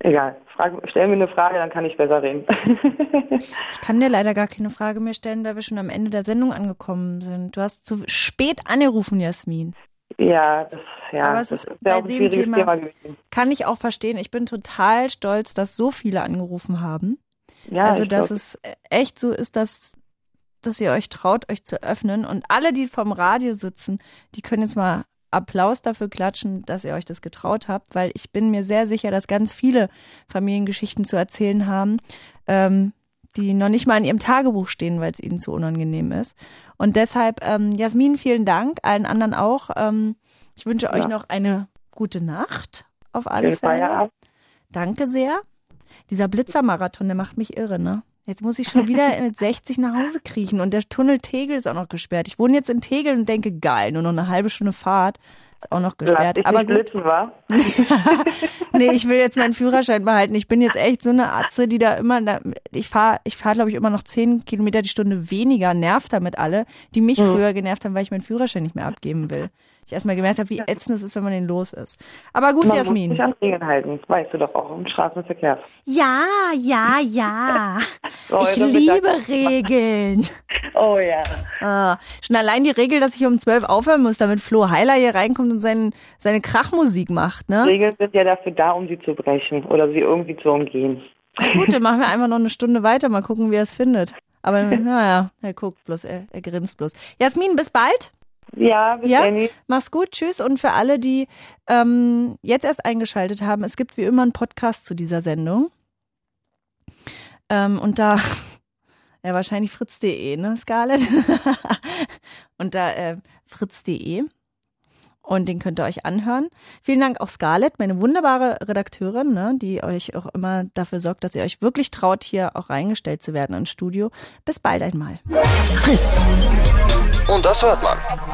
Egal. Frag, stell mir eine Frage, dann kann ich besser reden. Ich kann dir leider gar keine Frage mehr stellen, weil wir schon am Ende der Sendung angekommen sind. Du hast zu spät angerufen, Jasmin. Ja, das, ja, Aber es das ist ist bei ja auch ein dem schwieriges Thema, Thema gewesen. Kann ich auch verstehen. Ich bin total stolz, dass so viele angerufen haben. Ja, also, ich dass glaub, es echt so ist, dass, dass ihr euch traut, euch zu öffnen. Und alle, die vom Radio sitzen, die können jetzt mal Applaus dafür klatschen, dass ihr euch das getraut habt, weil ich bin mir sehr sicher, dass ganz viele Familiengeschichten zu erzählen haben, ähm, die noch nicht mal in ihrem Tagebuch stehen, weil es ihnen zu unangenehm ist. Und deshalb, ähm, Jasmin, vielen Dank, allen anderen auch. Ähm, ich wünsche euch Ja. noch eine gute Nacht auf alle schönen Fälle. Feierabend. Danke sehr. Dieser Blitzermarathon, der macht mich irre, ne? Jetzt muss ich schon wieder mit sechzig nach Hause kriechen und der Tunnel Tegel ist auch noch gesperrt. Ich wohne jetzt in Tegel und denke, geil, nur noch eine halbe Stunde Fahrt. Ist auch noch Lass gesperrt. dich Aber nicht gut. blitzen, wa? Nee, ich will jetzt meinen Führerschein behalten. Ich bin jetzt echt so eine Atze, die da immer, da, ich fahre, ich fahre, glaube ich, immer noch zehn Kilometer die Stunde weniger, nervt damit alle, die mich Mhm. früher genervt haben, weil ich meinen Führerschein nicht mehr abgeben will. Ich erstmal gemerkt habe, wie ätzend es ist, wenn man den los ist. Aber gut, Man Jasmin. muss sich an Regeln halten, das weißt du doch auch im Straßenverkehr. Ja, ja, ja. So, Ich jetzt liebe Mittag- Regeln. Oh ja. Ah, schon allein die Regel, dass ich um zwölf aufhören muss, damit Flo Heiler hier reinkommt und seinen, seine Krachmusik macht, ne? Regeln sind ja dafür da, um sie zu brechen oder sie irgendwie zu umgehen. Na gut, dann machen wir einfach noch eine Stunde weiter, mal gucken, wie er es findet. Aber naja, er guckt bloß, er, er grinst bloß. Jasmin, bis bald. Ja, bis Ja, dann. mach's gut, tschüss. Und für alle, die ähm, jetzt erst eingeschaltet haben, es gibt wie immer einen Podcast zu dieser Sendung. Ähm, und da, ja wahrscheinlich fritz punkt de, ne, Scarlett? Und da äh, fritz punkt de. Und den könnt ihr euch anhören. Vielen Dank auch Scarlett, meine wunderbare Redakteurin, ne, die euch auch immer dafür sorgt, dass ihr euch wirklich traut, hier auch reingestellt zu werden ins Studio. Bis bald einmal. Fritz. Und das hört man.